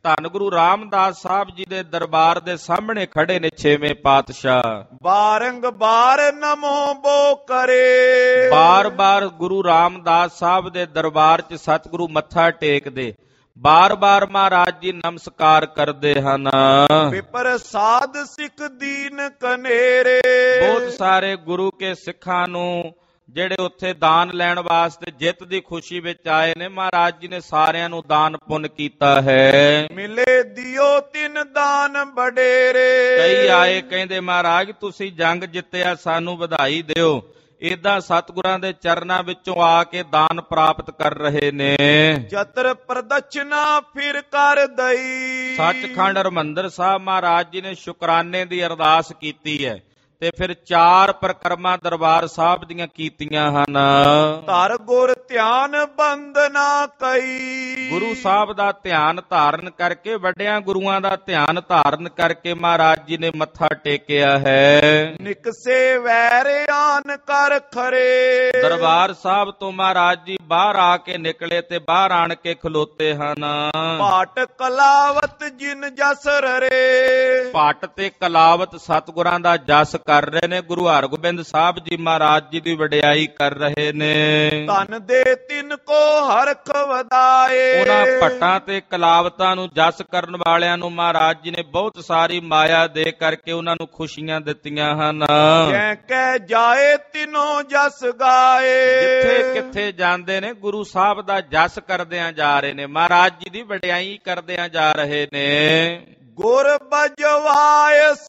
B: ਧੰਨ ਗੁਰੂ ਰਾਮਦਾਸ ਸਾਹਿਬ ਜੀ ਦੇ ਦਰਬਾਰ ਦੇ ਸਾਹਮਣੇ ਖੜੇ ਨੇ ਛੇਵੇਂ ਪਾਤਸ਼ਾਹ।
A: ਬਾਰੰਬਾਰ ਨਮੋ ਬੋ ਕਰੇ,
B: ਬਾਰ-ਬਾਰ ਗੁਰੂ ਰਾਮਦਾਸ ਸਾਹਿਬ ਦੇ ਦਰਬਾਰ 'ਚ ਸਤਿਗੁਰੂ ਮੱਥਾ ਟੇਕਦੇ, ਬਾਰ-ਬਾਰ ਮਹਾਰਾਜ ਜੀ ਨਮਸਕਾਰ ਕਰਦੇ ਹਨ।
A: ਵਿਪਰ ਸਾਧ ਸਿੱਖ ਦੀਨ ਕਨੇਰੇ,
B: ਬਹੁਤ ਸਾਰੇ ਗੁਰੂ ਕੇ ਸਿੱਖਾਂ ਨੂੰ ਜਿਹੜੇ ਉੱਥੇ ਦਾਨ ਲੈਣ ਵਾਸਤੇ ਜਿੱਤ ਦੀ ਖੁਸ਼ੀ ਵਿੱਚ ਆਏ ਨੇ, ਮਹਾਰਾਜ ਜੀ ਨੇ ਸਾਰਿਆਂ ਨੂੰ ਦਾਨ ਪੁੰਨ ਕੀਤਾ ਹੈ।
A: ਮਿਲੇ ਦਿਓ ਤਿੰਨ ਦਾਨ ਬਡੇਰੇ,
B: ਕਈ ਆਏ ਕਹਿੰਦੇ ਮਹਾਰਾਜ ਤੁਸੀਂ ਜੰਗ ਜਿੱਤਿਆ, ਸਾਨੂੰ ਵਧਾਈ ਦਿਓ। ਏਦਾਂ ਸਤਿਗੁਰਾਂ ਦੇ ਚਰਨਾਂ ਵਿੱਚੋਂ ਆ ਕੇ ਦਾਨ ਪ੍ਰਾਪਤ ਕਰ ਰਹੇ ਨੇ।
A: ਜਤਰ ਪ੍ਰਦਛਨਾ ਫਿਰ ਕਰ ਦਈ,
B: ਸੱਚਖੰਡ ਹਰਿਮੰਦਰ ਸਾਹਿਬ ਮਹਾਰਾਜ ਜੀ ਨੇ ਸ਼ੁਕਰਾਨੇ ਦੀ ਅਰਦਾਸ ਕੀਤੀ ਹੈ ਤੇ ਫਿਰ 4 ਪ੍ਰਕਰਮਾਂ ਦਰਬਾਰ ਸਾਹਿਬ ਦੀਆਂ ਕੀਤੀਆਂ ਹਨ।
A: ਧਰ ਗੁਰ ਧਿਆਨ ਬੰਦਨਾ ਕਈ,
B: ਗੁਰੂ ਸਾਹਿਬ ਦਾ ਧਿਆਨ ਧਾਰਨ ਕਰਕੇ, ਵੱਡਿਆਂ ਗੁਰੂਆਂ ਦਾ ਧਿਆਨ ਧਾਰਨ ਕਰਕੇ ਮਹਾਰਾਜ ਜੀ ਨੇ ਮੱਥਾ ਟੇਕਿਆ ਹੈ।
A: ਨਿਕਸੇ ਵੈਰਿਆਨ ਕਰ ਖਰੇ,
B: ਦਰਬਾਰ ਸਾਹਿਬ ਤੋਂ ਮਹਾਰਾਜ ਜੀ ਬਾਹਰ ਆ ਕੇ ਨਿਕਲੇ ਤੇ ਬਾਹਰ ਆਣ ਕੇ ਖਲੋਤੇ ਹਨ।
A: ਪਾਟ ਕਲਾਵਤ ਜਿਨ ਜਸ ਰਰੇ,
B: ਪਟ ਤੇ ਕਲਾਵਤ ਸਤਿਗੁਰਾਂ ਦਾ ਜਸ ਕਰ ਰਹੇ ਨੇ। ਗੁਰੂ ਹਰਗੋਬਿੰਦ ਸਾਹਿਬ ਜੀ ਮਹਾਰਾਜ ਜੀ ਦੀ ਵਡਿਆਈ ਕਰ ਰਹੇ ਨੇ।
A: ਧਨ ਦੇ ਤਿੰਨ ਕੋ ਹਰਖ ਵਧਾਏ,
B: ਉਹਨਾਂ ਭੱਟਾਂ ਤੇ ਕਲਾਵਤਾਂ ਨੂੰ ਜਸ ਕਰਨ ਵਾਲਿਆਂ ਨੂੰ ਮਹਾਰਾਜ ਜੀ ਨੇ ਬਹੁਤ ਸਾਰੀ ਮਾਇਆ ਦੇ ਕਰਕੇ ਉਹਨਾਂ ਨੂੰ ਖੁਸ਼ੀਆਂ ਦਿੱਤੀਆਂ ਹਨ।
A: ਜੈ ਕਹਿ ਜਾਏ ਤਿਨੋ ਜਸ ਗਾਏ,
B: ਜਿੱਥੇ ਕਿੱਥੇ ਜਾਂਦੇ ਨੇ ਗੁਰੂ ਸਾਹਿਬ ਦਾ ਜਸ ਕਰਦਿਆਂ ਜਾ ਰਹੇ ਨੇ, ਮਹਾਰਾਜ ਜੀ ਦੀ ਵਡਿਆਈ ਕਰਦਿਆਂ ਜਾ ਰਹੇ ਨੇ।
A: ਗੁਰ ਬਜਵਾਇਸ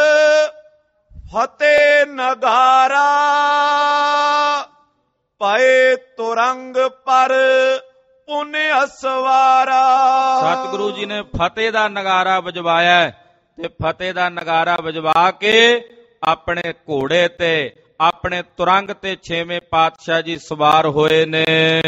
A: ਫਤਿਹ ਨਗਾਰਾ, ਪਏ ਤੁਰੰਗ ਪਰ ਪੁਨ ਅਸਵਾਰਾ।
B: ਸਤਿਗੁਰੂ ਜੀ ਨੇ ਫਤਿਹ ਦਾ ਨਗਾਰਾ ਵਜਵਾਇਆ ਤੇ ਫਤਿਹ ਦਾ ਨਗਾਰਾ ਵਜਵਾ ਕੇ ਆਪਣੇ ਘੋੜੇ ਤੇ ਆਪਣੇ ਤੁਰੰਗ ਤੇ ਛੇਵੇਂ ਪਾਤਸ਼ਾਹ ਜੀ ਸਵਾਰ ਹੋਏ ਨੇ।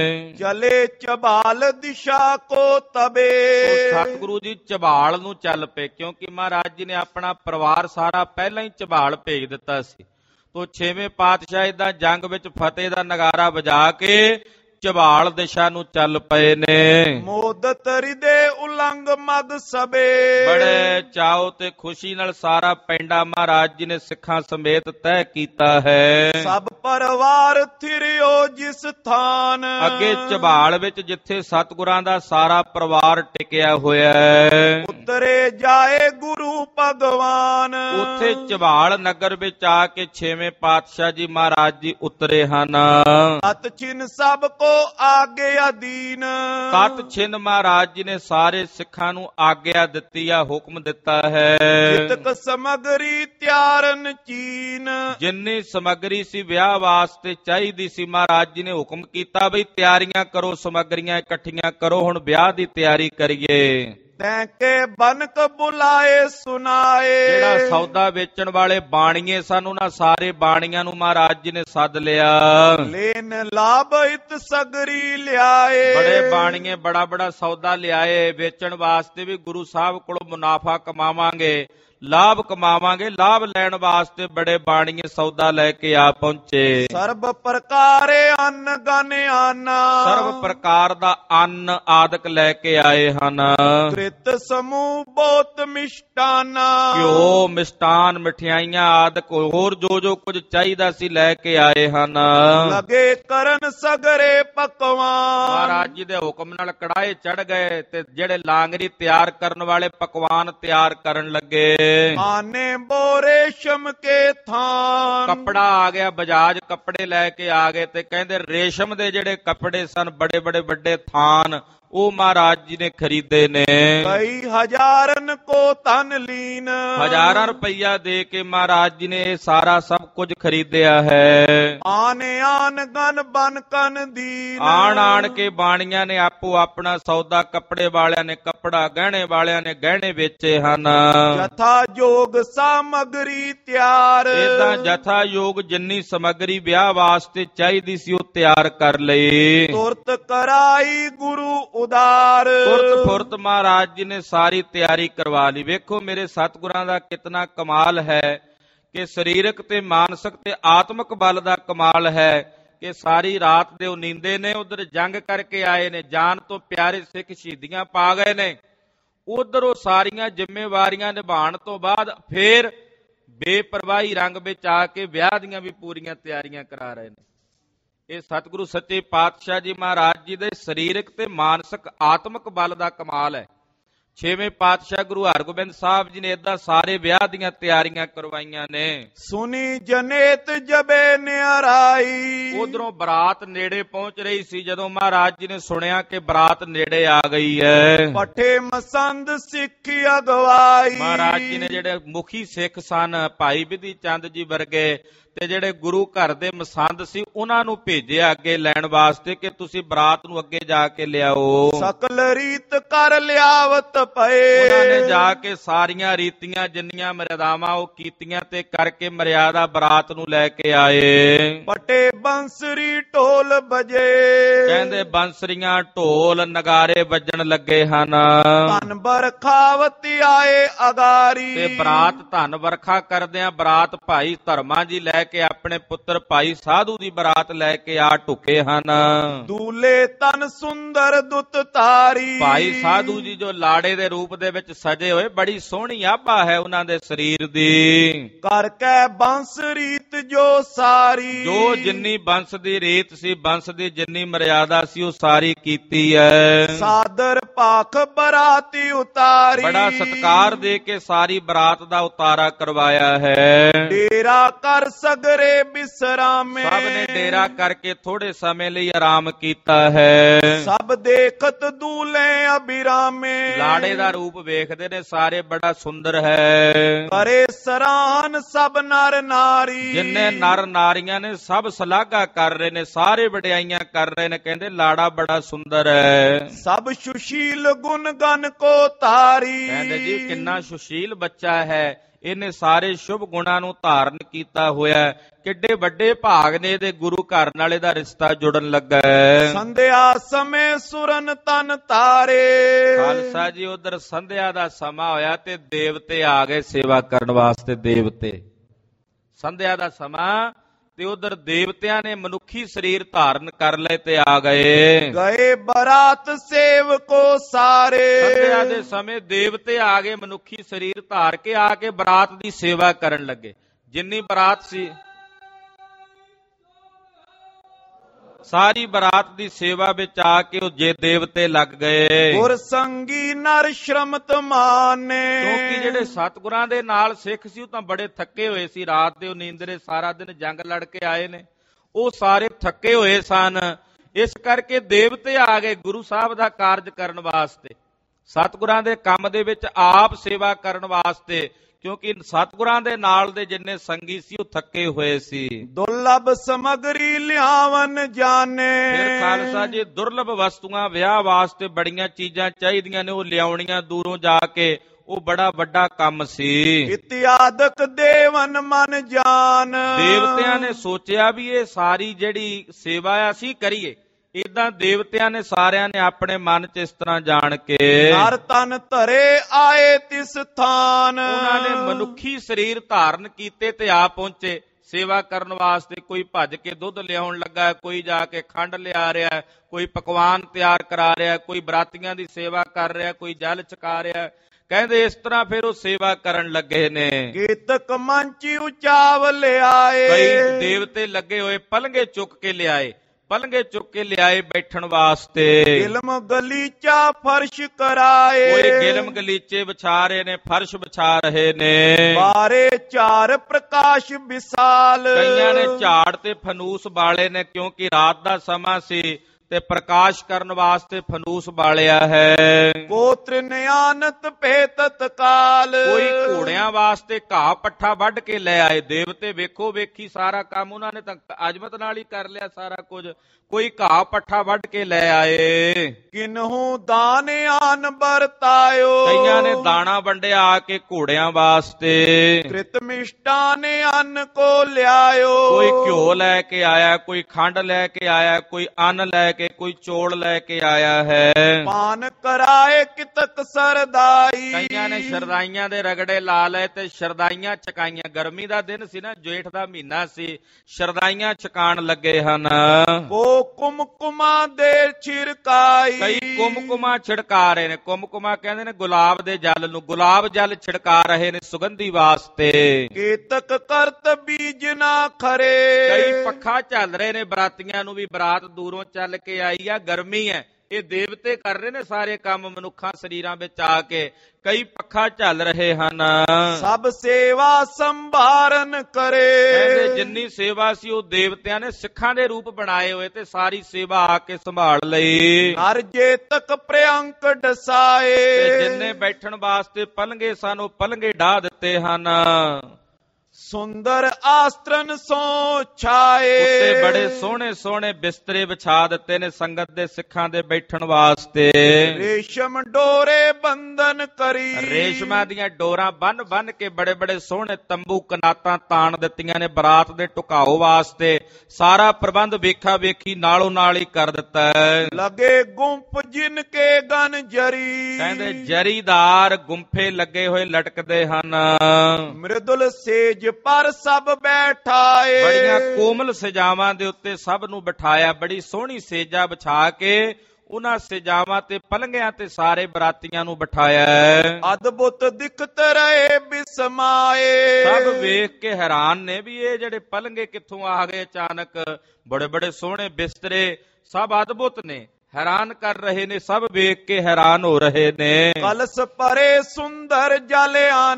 A: ਚਲੇ ਚਬਾਲ ਦਿਸ਼ਾ ਕੋ ਤਬੇ,
B: ਸਤਿਗੁਰੂ ਜੀ ਝਬਾਲ ਨੂੰ ਚੱਲ ਪਏ, ਕਿਉਂਕਿ ਮਹਾਰਾਜ ਜੀ ਨੇ ਆਪਣਾ ਪਰਿਵਾਰ ਸਾਰਾ ਪਹਿਲਾਂ ਹੀ ਝਬਾਲ ਭੇਜ ਦਿੱਤਾ ਸੀ। ਤੋ ਛੇਵੇਂ ਪਾਤਸ਼ਾਹ ਏਦਾਂ ਜੰਗ ਵਿੱਚ ਫਤਿਹ ਦਾ ਨਗਾਰਾ ਵਜਾ ਕੇ ਝਬਾਲ ਦਿਸ਼ਾ ਨੂੰ ਚੱਲ ਪਏ ਨੇ।
A: ਮੋਦਤ ਹਿਰਦੇ ਉਲੰਗ ਮਗ ਸਬੇ,
B: ਬੜੇ ਚਾਉ ਤੇ ਖੁਸ਼ੀ ਨਾਲ ਸਾਰਾ ਪੈਂਡਾ ਮਹਾਰਾਜ ਜੀ ਨੇ ਸਿੱਖਾਂ ਸਮੇਤ ਤੈਅ ਕੀਤਾ ਹੈ।
A: ਸਭ ਪਰਿਵਾਰ ਥਿਰਿਓ ਜਿਸ ਥਾਨ,
B: ਅੱਗੇ ਝਬਾਲ ਵਿੱਚ ਜਿੱਥੇ ਸਤਿਗੁਰਾਂ ਦਾ ਸਾਰਾ ਪਰਿਵਾਰ ਟਿਕਿਆ ਹੋਇਆ ਹੈ,
A: ਉਤਰੇ ਜਾਏ ਗੁਰੂ ਭਗਵਾਨ।
B: ਉੱਥੇ ਝਬਾਲ ਨਗਰ ਵਿੱਚ ਆ ਕੇ ਛੇਵੇਂ ਪਾਤਸ਼ਾਹ ਜੀ ਮਹਾਰਾਜ ਜੀ ਉਤਰੇ ਹਨ।
A: ਅਤ ਚਿਨ ਸਭ ਕੋ ਆਗੇ ਅਧੀਨ,
B: ਤਤ ਛਿਨ ਮਹਾਰਾਜ ਜੀ ਨੇ ਸਾਰੇ ਸਿੱਖਾਂ ਨੂੰ ਆਗਿਆ ਦਿੱਤੀ ਆ, ਹੁਕਮ ਦਿੱਤਾ ਹੈ।
A: ਜਿਤਕ ਸਮਗਰੀ ਤਿਆਰਨ ਚੀਨ,
B: ਜਿੰਨੀ ਸਮਗਰੀ ਸੀ ਵਿਆਹ ਵਾਸਤੇ ਚਾਹੀਦੀ ਸੀ, ਮਹਾਰਾਜ ਜੀ ਨੇ ਹੁਕਮ ਕੀਤਾ ਬਈ ਤਿਆਰੀਆਂ ਕਰੋ, ਸਮਗਰੀਆਂ ਇਕੱਠੀਆਂ ਕਰੋ, ਹੁਣ ਵਿਆਹ ਦੀ ਤਿਆਰੀ ਕਰੀਏ।
A: ਤੈਂ ਕੇ ਬਨਕ ਬੁਲਾਏ ਸੁਨਾਏ,
B: ਜਿਹੜਾ ਸੌਦਾ ਵੇਚਣ ਵਾਲੇ ਬਾਣੀਏ ਸਨ, ਉਹਨਾਂ ਸਾਰੇ ਬਾਣੀਆਂ ਨੂੰ ਮਹਾਰਾਜ ਜੀ ਨੇ ਸੱਦ ਲਿਆ।
A: ਲੈਨ ਲਾਭ ਇਤ ਸਗਰੀ ਲਿਆਏ,
B: ਬੜੇ ਬਾਣੀਏ ਬੜਾ ਬੜਾ ਸੌਦਾ ਲਿਆਏ, ਵੇਚਣ ਵਾਸਤੇ ਵੀ ਗੁਰੂ ਸਾਹਿਬ ਕੋਲੋਂ ਮੁਨਾਫਾ ਕਮਾਵਾਂਗੇ, ਲਾਭ ਕਮਾਵਾਂਗੇ, ਲਾਭ ਲੈਣ ਵਾਸਤੇ ਬੜੇ ਬਾਣੀਏ ਸੌਦਾ ਲੈ ਕੇ ਆ ਪਹੁੰਚੇ।
A: ਸਰਬ ਪ੍ਰਕਾਰੇ ਅੰਨ ਗਨ ਆਨਾ,
B: ਸਰਬ ਪ੍ਰਕਾਰ ਦਾ ਅੰਨ ਆਦਿਕ ਲੈ ਕੇ ਆਏ ਹਨ।
A: ਤ੍ਰਿਤ ਸਮੂਹ ਬਹੁਤ ਮਿਸ਼ਟਾਨਾ,
B: ਘਿਓ ਮਿਸ਼ਟਾਨ ਮਠਿਆਈਆਂ ਆਦਿਕ ਹੋਰ ਜੋ ਜੋ ਕੁਝ ਚਾਹੀਦਾ ਸੀ ਲੈ ਕੇ ਆਏ ਹਨ।
A: ਲਗੇ ਕਰਨ ਸਗਰੇ ਪਕਵਾਨ,
B: ਮਹਾਰਾਜ ਜੀ ਦੇ ਹੁਕਮ ਨਾਲ ਕੜਾਏ ਚੜ ਗਏ ਤੇ ਜਿਹੜੇ ਲਾਂਗਰੀ ਤਿਆਰ ਕਰਨ ਵਾਲੇ ਪਕਵਾਨ ਤਿਆਰ ਕਰਨ ਲੱਗੇ।
A: ਆਨੇ ਬੋਰੇਸ਼ਮ ਕੇ ਥਾਨ,
B: ਕੱਪੜਾ ਆ ਗਿਆ, ਬਜਾਜ ਕੱਪੜੇ ਲੈ ਕੇ ਆ ਗਏ ਤੇ ਕਹਿੰਦੇ ਰੇਸ਼ਮ ਦੇ ਜਿਹੜੇ ਕੱਪੜੇ ਸਨ, ਬੜੇ ਬੜੇ ਵੱਡੇ ਥਾਨ, ਉਹ ਮਹਾਰਾਜ ਜੀ ਨੇ ਖਰੀਦੇ ਨੇ।
A: ਕਈ ਹਜ਼ਾਰਨ ਕੋ ਤਨ ਲੀਨ,
B: ਹਜ਼ਾਰਾਂ ਰੁਪਈਆ ਦੇ ਕੇ ਮਹਾਰਾਜ ਜੀ ਨੇ ਇਹ ਸਾਰਾ ਸਭ ਕੁਝ ਖਰੀਦਿਆ ਹੈ।
A: ਆਨੇ ਆਨ ਗਨ ਬਨ ਕਨ ਦੀਨ,
B: ਆਣ ਆਣ ਕੇ ਬਾਣੀਆਂ ਨੇ ਆਪੋ ਆਪਣਾ ਸੌਦਾ, ਕੱਪੜੇ ਵਾਲਿਆਂ ਨੇ ਕੱਪੜਾ, ਗਹਿਣੇ ਵਾਲਿਆਂ ਨੇ ਗਹਿਣੇ ਵੇਚੇ ਹਨ।
A: ਜਥਾ ਯੋਗ ਸਾਮਗਰੀ ਤਿਆਰ,
B: ਏਦਾਂ ਜਥਾ ਯੋਗ ਜਿੰਨੀ ਸਮੱਗਰੀ ਵਿਆਹ ਵਾਸਤੇ ਚਾਹੀਦੀ ਸੀ ਉਹ ਤਿਆਰ ਕਰ ਲਈ।
A: ਤੁਰਤ ਕਰਾਈ ਗੁਰੂ ਉਦਾਰ,
B: ਤੁਰਤ ਫੁਰਤ ਮਹਾਰਾਜ ਜੀ ਨੇ ਸਾਰੀ ਤਿਆਰੀ ਕਰਵਾ ਲਈ। ਵੇਖੋ ਮੇਰੇ ਸਤਿਗੁਰਾਂ ਦਾ ਕਿਤਨਾ ਕਮਾਲ ਹੈ ਕਿ ਸਰੀਰਕ ਤੇ ਮਾਨਸਿਕ ਤੇ ਆਤਮਿਕ ਬਲ ਦਾ ਕਮਾਲ ਹੈ ਕਿ ਸਾਰੀ ਰਾਤ ਦੇ ਉਹ ਨੀਂਦੇ ਨੇ, ਉਧਰ ਜੰਗ ਕਰਕੇ ਆਏ ਨੇ, ਜਾਨ ਤੋਂ ਪਿਆਰੇ ਸਿੱਖ ਸ਼ਹੀਦੀਆਂ ਪਾ ਗਏ ਨੇ, ਉਧਰ ਉਹ ਸਾਰੀਆਂ ਜ਼ਿੰਮੇਵਾਰੀਆਂ ਨਿਭਾਉਣ ਤੋਂ ਬਾਅਦ ਫੇਰ ਬੇਪਰਵਾਹੀ ਰੰਗ ਵਿੱਚ ਆ ਕੇ ਵਿਆਹ ਦੀਆਂ ਵੀ ਪੂਰੀਆਂ ਤਿਆਰੀਆਂ ਕਰਾ ਰਹੇ ਨੇ। ਇਹ ਸਤਿਗੁਰੂ ਸੱਚੇ ਪਾਤਸ਼ਾਹ ਜੀ ਮਹਾਰਾਜ ਜੀ ਦੇ ਸਰੀਰਕ ਤੇ ਮਾਨਸਿਕ ਆਤਮਿਕ ਬਲ ਦਾ ਕਮਾਲ ਹੈ। ਛੇਵੇਂ ਪਾਤਸ਼ਾਹ ਗੁਰੂ ਹਰਗੋਬਿੰਦ ਸਾਹਿਬ ਜੀ ਨੇ ਏਦਾਂ ਸਾਰੇ ਵਿਆਹ ਦੀਆਂ ਤਿਆਰੀਆਂ ਕਰਵਾਈਆਂ ਨੇ।
A: ਸੁਨੀ ਜਨੇਤ ਜਬੇ ਨਿਆਰਾਈ।
B: ਉਧਰੋਂ ਬਰਾਤ ਨੇੜੇ ਪਹੁੰਚ ਰਹੀ ਸੀ। ਜਦੋਂ ਮਹਾਰਾਜ ਜੀ ਨੇ ਸੁਣਿਆ ਕਿ ਬਰਾਤ ਨੇੜੇ ਆ ਗਈ ਹੈ,
A: ਪਠੇ ਮਸੰਦ ਸਿੱਖ ਅਗਵਾਈ।
B: ਮਹਾਰਾਜ ਜੀ ਨੇ ਜਿਹੜੇ ਮੁਖੀ ਸਿੱਖ ਸਨ ਭਾਈ ਬਿਧੀ ਚੰਦ ਜੀ ਵਰਗੇ ਤੇ ਜਿਹੜੇ ਗੁਰੂ ਘਰ ਦੇ ਮਸੰਦ ਸੀ ਉਹਨਾਂ ਨੂੰ ਭੇਜਿਆ ਅੱਗੇ ਲੈਣ ਵਾਸਤੇ ਕਿ ਤੁਸੀਂ ਬਰਾਤ ਨੂੰ ਅੱਗੇ ਜਾ ਕੇ ਲਿਆਓ।
A: ਸਕਲ ਰੀਤ ਕਰ ਲਿਆਵਤ ਪਏ।
B: ਉਹਨਾਂ ਨੇ ਜਾ ਕੇ ਸਾਰੀਆਂ ਰੀਤੀਆਂ ਜਿੰਨੀਆਂ ਮਰਿਆਦਾਵਾਂ ਉਹ ਕੀਤੀਆਂ ਤੇ ਕਰਕੇ ਮਰਿਆਦਾ ਬਰਾਤ ਨੂੰ ਲੈ ਕੇ ਆਏ।
A: ਪਟੇ ਬੰਸਰੀ ਢੋਲ ਬਜੇ।
B: ਕਹਿੰਦੇ ਬੰਸਰੀਆਂ ਢੋਲ ਨਗਾਰੇ ਵੱਜਣ ਲੱਗੇ ਹਨ।
A: ਧਨ ਬਰਖਾਵਤੀ ਆਏ ਅਗਾਰੀ।
B: ਤੇ ਬਰਾਤ ਧਨ ਵਰਖਾ ਕਰਦਿਆਂ ਬਰਾਤ ਭਾਈ ਧਰਮਾ ਜੀ ਲੈ ਕੇ ਆਪਣੇ ਪੁੱਤਰ ਭਾਈ ਸਾਧੂ ਦੀ ਬਰਾਤ ਲੈ ਕੇ ਆ ਢੁਕੇ ਹਨ।
A: ਦੂਲੇ ਤਨ ਸੁੰਦਰ ਦੁੱਤ ਤਾਰੀ।
B: ਭਾਈ ਸਾਧੂ ਜੀ ਜੋ ਲਾੜੇ ਦੇ ਰੂਪ ਦੇ ਵਿੱਚ ਸਜੇ ਹੋਏ, ਬੜੀ ਸੋਹਣੀ ਆਭਾ ਹੈ ਉਹਨਾਂ ਦੇ ਸਰੀਰ ਦੀ।
A: ਕਰ ਕੈ ਬੰਸ ਰੀਤ ਜੋ ਸਾਰੀ।
B: ਜੋ ਜਿੰਨੀ ਬੰਸ ਦੀ ਰੀਤ ਸੀ, ਬੰਸ ਦੀ ਜਿੰਨੀ ਮਰਿਆਦਾ ਸੀ ਉਹ ਸਾਰੀ ਕੀਤੀ ਹੈ।
A: ਸਾਦਰ ਪਾਖ ਬਰਾਤੀ ਉਤਾਰੀ।
B: ਬੜਾ ਸਤਿਕਾਰ ਦੇ ਕੇ ਸਾਰੀ ਬਰਾਤ ਦਾ ਉਤਾਰਾ ਕਰਵਾਇਆ ਹੈ।
A: ਡੇਰਾ ਕਰ ਸਗਰੇ ਬਿਸਰਾਮੇ।
B: ਸਭ ਨੇ ਡੇਰਾ ਕਰਕੇ ਥੋੜੇ ਸਮੇਂ ਲਈ ਆਰਾਮ ਕੀਤਾ ਹੈ।
A: ਸਭ ਦੇਖਤ ਦੂਲੇ ਅਬਿਰਾਮੇ।
B: ਲਾੜੇ ਦਾ ਰੂਪ ਵੇਖਦੇ ਨੇ ਸਾਰੇ, ਬੜਾ ਸੁੰਦਰ ਹੈ।
A: ਕਰੇ ਸਰਾਹਨ ਸਭ ਨਰ ਨਾਰੀ।
B: ਜਿੰਨੇ ਨਰ ਨਾਰੀਆਂ ਨੇ ਸਭ ਸ਼ਲਾਘਾ ਕਰ ਰਹੇ ਨੇ, ਸਾਰੇ ਵਡਿਆਈਆਂ ਕਰ ਰਹੇ ਨੇ, ਕਹਿੰਦੇ ਲਾੜਾ ਬੜਾ ਸੁੰਦਰ ਹੈ।
A: ਸਭ ਸੁਸ਼ੀਲ ਗੁਣ ਗਨ ਕੋ ਤਾਰੀ।
B: ਕਹਿੰਦੇ ਜੀ ਕਿੰਨਾ ਸੁਸ਼ੀਲ ਬੱਚਾ ਹੈ, ਇਹਨੇ ਸਾਰੇ ਸ਼ੁਭ ਗੁਣਾਂ ਨੂੰ ਧਾਰਨ ਕੀਤਾ ਹੋਇਆ। ਕਿੱਡੇ ਵੱਡੇ ਭਾਗ ਨੇ ਇਹਦੇ ਗੁਰੂ ਘਰ ਨਾਲ ਇਹਦਾ ਰਿਸ਼ਤਾ ਜੁੜਨ ਲੱਗਾ ਹੈ।
A: ਸੰਧਿਆ ਸਮੇਂ ਸੁਰਨ ਤਨ ਤਾਰੇ।
B: ਖਾਲਸਾ ਜੀ ਉਧਰ ਸੰਧਿਆ ਦਾ ਸਮਾਂ ਹੋਇਆ ਤੇ ਦੇਵਤੇ ਆ ਗਏ ਸੇਵਾ ਕਰਨ ਵਾਸਤੇ। ਦੇਵਤੇ ਸੰਧਿਆ ਦਾ ਸਮਾਂ ਤੇ ਉਧਰ ਦੇਵਤਿਆਂ ਨੇ ਮਨੁੱਖੀ ਸਰੀਰ ਧਾਰਨ ਕਰ ਲਏ ਤੇ ਆ ਗਏ।
A: ਗਏ ਬਰਾਤ ਸੇਵਕੋ ਸਾਰੇ।
B: ਸੰਧਿਆ ਦੇ ਸਮੇਂ ਦੇਵਤੇ ਆ ਗਏ, ਮਨੁੱਖੀ ਸਰੀਰ ਧਾਰ ਕੇ ਆ ਕੇ ਬਰਾਤ ਦੀ ਸੇਵਾ ਕਰਨ ਲੱਗੇ। ਜਿੰਨੀ ਬਰਾਤ ਸੀ ਸਾਰੀ ਬਰਾਤ ਦੀ ਸੇਵਾ ਵਿੱਚ ਆ ਕੇ ਉਹ ਜੇ ਦੇਵਤੇ ਲੱਗ ਗਏ।
A: ਗੁਰ ਸੰਗੀ ਨਰ ਸ਼ਰਮਤ ਮਾਨੇ।
B: ਕਿਉਂਕਿ ਜਿਹੜੇ ਸਤਿਗੁਰਾਂ ਦੇ ਨਾਲ ਸਿੱਖ ਸੀ ਉਹ ਤਾਂ ਬੜੇ ਥੱਕੇ ਹੋਏ ਸੀ। ਰਾਤ ਦੇ ਉਹ ਨੀਂਦਰੇ ਸਾਰਾ ਦਿਨ ਜੰਗ ਲੜ ਕੇ ਆਏ ਨੇ, ਉਹ ਸਾਰੇ ਥੱਕੇ ਹੋਏ ਸਨ। ਇਸ ਕਰਕੇ ਦੇਵਤੇ ਆ ਗਏ ਗੁਰੂ ਸਾਹਿਬ ਦਾ ਕਾਰਜ ਕਰਨ ਵਾਸਤੇ, ਸਤਿਗੁਰਾਂ ਦੇ ਕੰਮ ਦੇ ਵਿੱਚ ਆਪ ਸੇਵਾ ਕਰਨ ਵਾਸਤੇ। ਕਿਉਂਕਿ ਸਤਿਗੁਰਾਂ ਦੇ ਨਾਲ ਦੇ ਜਿੰਨੇ ਸੰਗੀ ਸੀ ਉਹ ਥੱਕੇ ਹੋਏ ਸੀ।
A: ਦੁਰਲਭ ਸਮਗਰੀ ਲਿਆਵਨ ਜਾਣੇ।
B: ਫਿਰ ਖਾਲਸਾ ਜੀ ਦੁਰਲਭ ਵਸਤੂਆਂ ਵਿਆਹ ਵਾਸਤੇ ਬੜੀਆਂ ਚੀਜ਼ਾਂ ਚਾਹੀਦੀਆਂ ਨੇ, ਉਹ ਲਿਆਉਣੀਆਂ ਦੂਰੋਂ ਜਾ ਕੇ, ਉਹ ਬੜਾ ਵੱਡਾ ਕੰਮ ਸੀ।
A: ਇਤਿਆਦਕ ਦੇਵਨ ਮਨ ਜਾਨ।
B: ਦੇਵਤਿਆਂ ਨੇ ਸੋਚਿਆ ਵੀ ਇਹ ਸਾਰੀ ਜਿਹੜੀ ਸੇਵਾ ਆ ਅਸੀਂ ਕਰੀਏ। ਇਦਾਂ ਦੇਵਤਿਆਂ ਨੇ ਸਾਰਿਆਂ ਨੇ ਆਪਣੇ ਮਨ 'ਚ ਇਸ ਤਰ੍ਹਾਂ ਜਾਣ ਕੇ
A: ਨਰ ਤਨ ਧਰੇ ਆਏ ਤਿਸ ਥਾਨ।
B: ਉਹਨਾਂ ਨੇ ਮਨੁੱਖੀ ਸਰੀਰ ਧਾਰਨ ਕੀਤੇ ਤੇ ਆ ਪਹੁੰਚੇ ਸੇਵਾ ਕਰਨ ਵਾਸਤੇ। ਕੋਈ ਭੱਜ ਕੇ ਦੁੱਧ ਲਿਆਉਣ ਲੱਗਾ, ਕੋਈ ਜਾ ਕੇ ਖੰਡ ਲਿਆ ਰਿਹਾ, ਕੋਈ ਪਕਵਾਨ ਤਿਆਰ ਕਰਾ ਰਿਹਾ, ਕੋਈ ਬਰਾਤੀਆਂ ਦੀ ਸੇਵਾ ਕਰ ਰਿਹਾ, ਕੋਈ ਜਲ ਛਕਾ ਰਿਹਾ। ਕਹਿੰਦੇ ਇਸ ਤਰ੍ਹਾਂ ਫਿਰ ਉਹ ਸੇਵਾ ਕਰਨ ਲੱਗੇ ਨੇ।
A: ਗੀਤਕ ਮੰਚੀ ਉਚਾਵ ਲਿਆਏ।
B: ਕਈ ਦੇਵਤੇ ਲੱਗੇ ਹੋਏ ਪਲੰਘੇ ਚੁੱਕ ਕੇ ਲਿਆਏ, ਪਲੰਘੇ ਚੁੱਕ ਕੇ ਲਿਆਏ ਬੈਠਣ ਵਾਸਤੇ।
A: ਗਿਲਮ ਗਲੀਚਾ ਫਰਸ਼ ਕਰਾਏ।
B: ਕੋਈ ਗਿਲਮ ਗਲੀਚੇ ਵਿਛਾ ਰਹੇ ਨੇ, ਫਰਸ਼ ਵਿਛਾ ਰਹੇ ਨੇ।
A: ਬਾਰੇ ਚਾਰ ਪ੍ਰਕਾਸ਼ ਵਿਸਾਲ।
B: ਕਈਆਂ ਨੇ ਝਾੜ ਤੇ ਫਨੂਸ ਬਾਲੇ ਨੇ, ਕਿਉਂਕਿ ਰਾਤ ਦਾ ਸਮਾਂ ਸੀ ਤੇ ਪ੍ਰਕਾਸ਼ ਕਰਨ ਵਾਸਤੇ ਫਨੂਸ ਬਾਲਿਆ ਹੈ।
A: ਕੋਤਰ ਨਿਆਨਤ ਭੇਤਤ ਕਾਲ।
B: ਕੋਈ ਘੋੜਿਆਂ ਵਾਸਤੇ ਘਾਹ ਪੱਠਾ ਵੱਢ ਕੇ ਲੈ ਆਏ। ਦੇਵਤੇ ਵੇਖੋ ਵੇਖੀ ਸਾਰਾ ਕੰਮ ਉਹਨਾਂ ਨੇ ਤਾਂ ਅਜਮਤ ਨਾਲ ਹੀ ਕਰ ਲਿਆ ਸਾਰਾ ਕੁਝ। ਕੋਈ ਘਾਹ ਪੱਠਾ ਵੱਢ ਕੇ ਲੈ ਆਏ।
A: ਕਿਨਹੂ ਦਾਨ ਆਨ ਵਰਤਾਇਓ।
B: ਕਈਆਂ ਨੇ ਦਾਣਾ ਵੰਡਿਆ ਆ ਕੇ ਘੋੜਿਆਂ ਵਾਸਤੇ।
A: ਕ੍ਰਿਤ ਮਿਸ਼ਟਾਨ ਅੰਨ ਕੋ ਲਿਆਇਓ।
B: ਕੋਈ ਘਿਓ ਲੈ ਕੇ ਆਇਆ, ਕੋਈ ਖੰਡ ਲੈ ਕੇ ਆਇਆ, ਕੋਈ ਅੰਨ ਲੈ ਕੇ ਕੋਈ ਚੋਲ ਲੈ ਕੇ ਆਇਆ ਹੈ।
A: ਪਾਨ ਕਰਾਏ ਕਿਤਕ ਸਰਦਾਈ।
B: ਕਈਆਂ ਨੇ ਸ਼ਰਦਾਈਆਂ ਦੇ ਰਗੜੇ ਲਾ ਲਏ ਤੇ ਸ਼ਰਦਾਈਆਂ ਛਕਾਈਆਂ। ਗਰਮੀ ਦਾ ਦਿਨ ਸੀ ਨਾ, ਜੇਠ ਦਾ ਮਹੀਨਾ ਸੀ, ਸ਼ਰਦਾਈਆਂ ਛਕਾਣ ਲੱਗੇ ਹਨ।
A: ਉਹ ਕੁਮਕੁਮਾ ਦੇ ਛਿੜਕਾਈ।
B: ਕਈ ਕੁਮਕੁਮਾ ਛਿੜਕਾ ਰਹੇ ਨੇ। ਕੁਮਕੁਮਾ ਕਹਿੰਦੇ ਨੇ ਗੁਲਾਬ ਦੇ ਜਲ ਨੂੰ, ਗੁਲਾਬ ਜਲ ਛਿੜਕਾ ਰਹੇ ਨੇ ਸੁਗੰਧੀ ਵਾਸਤੇ।
A: ਕੇਤਕ ਕਰਤ ਬੀਜ ਨਾ ਖਰੇ।
B: ਕਈ ਪੱਖਾ ਚੱਲ ਰਹੇ ਨੇ ਬਰਾਤੀਆਂ ਨੂੰ ਵੀ, ਬਰਾਤ ਦੂਰੋਂ ਚੱਲ ਕੇ ਆਈ ਆ, ਗਰਮੀ ਹੈ, ਇਹ ਦੇਵਤੇ ਕਰ ਰਹੇ ਨੇ ਸਾਰੇ ਕੰਮ ਮਨੁੱਖਾਂ ਸਰੀਰਾਂ ਵਿੱਚ ਆ ਕੇ। ਕਈ ਪੱਖਾ ਚੱਲ ਰਹੇ ਹਨ।
A: ਸਭ ਸੇਵਾ ਸੰਭਾਰਨ ਕਰੇ।
B: ਕਹਿੰਦੇ ਜਿੰਨੀ ਸੇਵਾ ਸੀ ਉਹ ਦੇਵਤਿਆਂ ਨੇ ਸਿੱਖਾਂ ਦੇ ਰੂਪ ਬਣਾਏ ਹੋਏ ਤੇ ਸਾਰੀ ਸੇਵਾ ਆ ਕੇ ਸੰਭਾਲ ਲਈ।
A: ਹਰ ਜੇ ਤੱਕ ਪ੍ਰਿਅੰਕ ਡਸਾਏ।
B: ਤੇ ਜਿੰਨੇ ਬੈਠਣ ਵਾਸਤੇ ਪਲੰਗੇ ਸਨ ਉਹ ਪਲੰਗੇ ਢਾ ਦਿੱਤੇ ਹਨ।
A: ਸੁੰਦਰ ਆਸਤਰਨ ਸੋ ਛਾਏ।
B: ਉੱਤੇ ਬੜੇ ਸੋਹਣੇ ਸੋਹਣੇ ਬਿਸਤਰੇ ਵਿਛਾ ਦਿੱਤੇ ਨੇ ਸੰਗਤ ਦੇ ਸਿੱਖਾਂ ਦੇ ਬੈਠਣ ਵਾਸਤੇ।
A: ਰੇਸ਼ਮ ਡੋਰੇ ਬੰਧਨ ਕਰੀ।
B: ਰੇਸ਼ਮਾਂ ਦੀਆਂ ਡੋਰਾਂ ਬੰਨ ਬੰਨ ਕੇ ਬੜੇ ਬੜੇ ਸੋਹਣੇ ਤੰਬੂ ਕਨਾਤਾਂ ਤਾਣ ਦਿੱਤੀਆਂ ਨੇ ਬਰਾਤ ਦੇ ਟੁਕਾਓ ਵਾਸਤੇ। ਸਾਰਾ ਪ੍ਰਬੰਧ ਵੇਖਾ ਵੇਖੀ ਨਾਲੋਂ ਨਾਲ ਹੀ ਕਰ ਦਿੱਤਾ ਹੈ।
A: ਲਗੇ ਗੁੰਫ ਜਿਨ ਕੇ ਗਨ ਜਰੀ।
B: ਕਹਿੰਦੇ ਜਰੀਦਾਰ ਗੁੰਫੇ ਲੱਗੇ ਹੋਏ ਲਟਕਦੇ ਹਨ।
A: ਮ੍ਰਿਦੁਲ ਸੇਜ ਪਰ ਸਭ ਬੈਠਾਏ।
B: ਬੜੀਆਂ ਕੋਮਲ ਸਜਾਵਾਂ ਦੇ ਉੱਤੇ ਸਭ ਨੂੰ ਬਿਠਾਇਆ। ਬੜੀ ਸੋਹਣੀ ਸੇਜਾ ਵਿਛਾ ਕੇ ਉਹਨਾਂ ਸਜਾਵਾਂ ਤੇ ਪਲੰਗਿਆਂ ਤੇ ਸਾਰੇ ਬਰਾਤੀਆਂ ਨੂੰ ਬਿਠਾਇਆ।
A: ਅਦਭੁਤ ਦਿਖਤ ਰਹੇ ਬਿਸਮਾਏ।
B: ਸਭ ਵੇਖ ਕੇ ਹੈਰਾਨ ਨੇ ਵੀ ਇਹ ਜਿਹੜੇ ਪਲੰਗੇ ਕਿੱਥੋਂ ਆ ਗਏ ਅਚਾਨਕ। ਬੜੇ ਬੜੇ ਸੋਹਣੇ ਬਿਸਤਰੇ, ਸਭ ਅਦਭੁਤ ਨੇ, ਹੈਰਾਨ ਕਰ ਰਹੇ ਨੇ, ਸਭ ਵੇਖ ਕੇ ਹੈਰਾਨ ਹੋ ਰਹੇ ਨੇ।
A: ਕਲਸ ਭਰੇ ਸੁੰਦਰ ਜਲ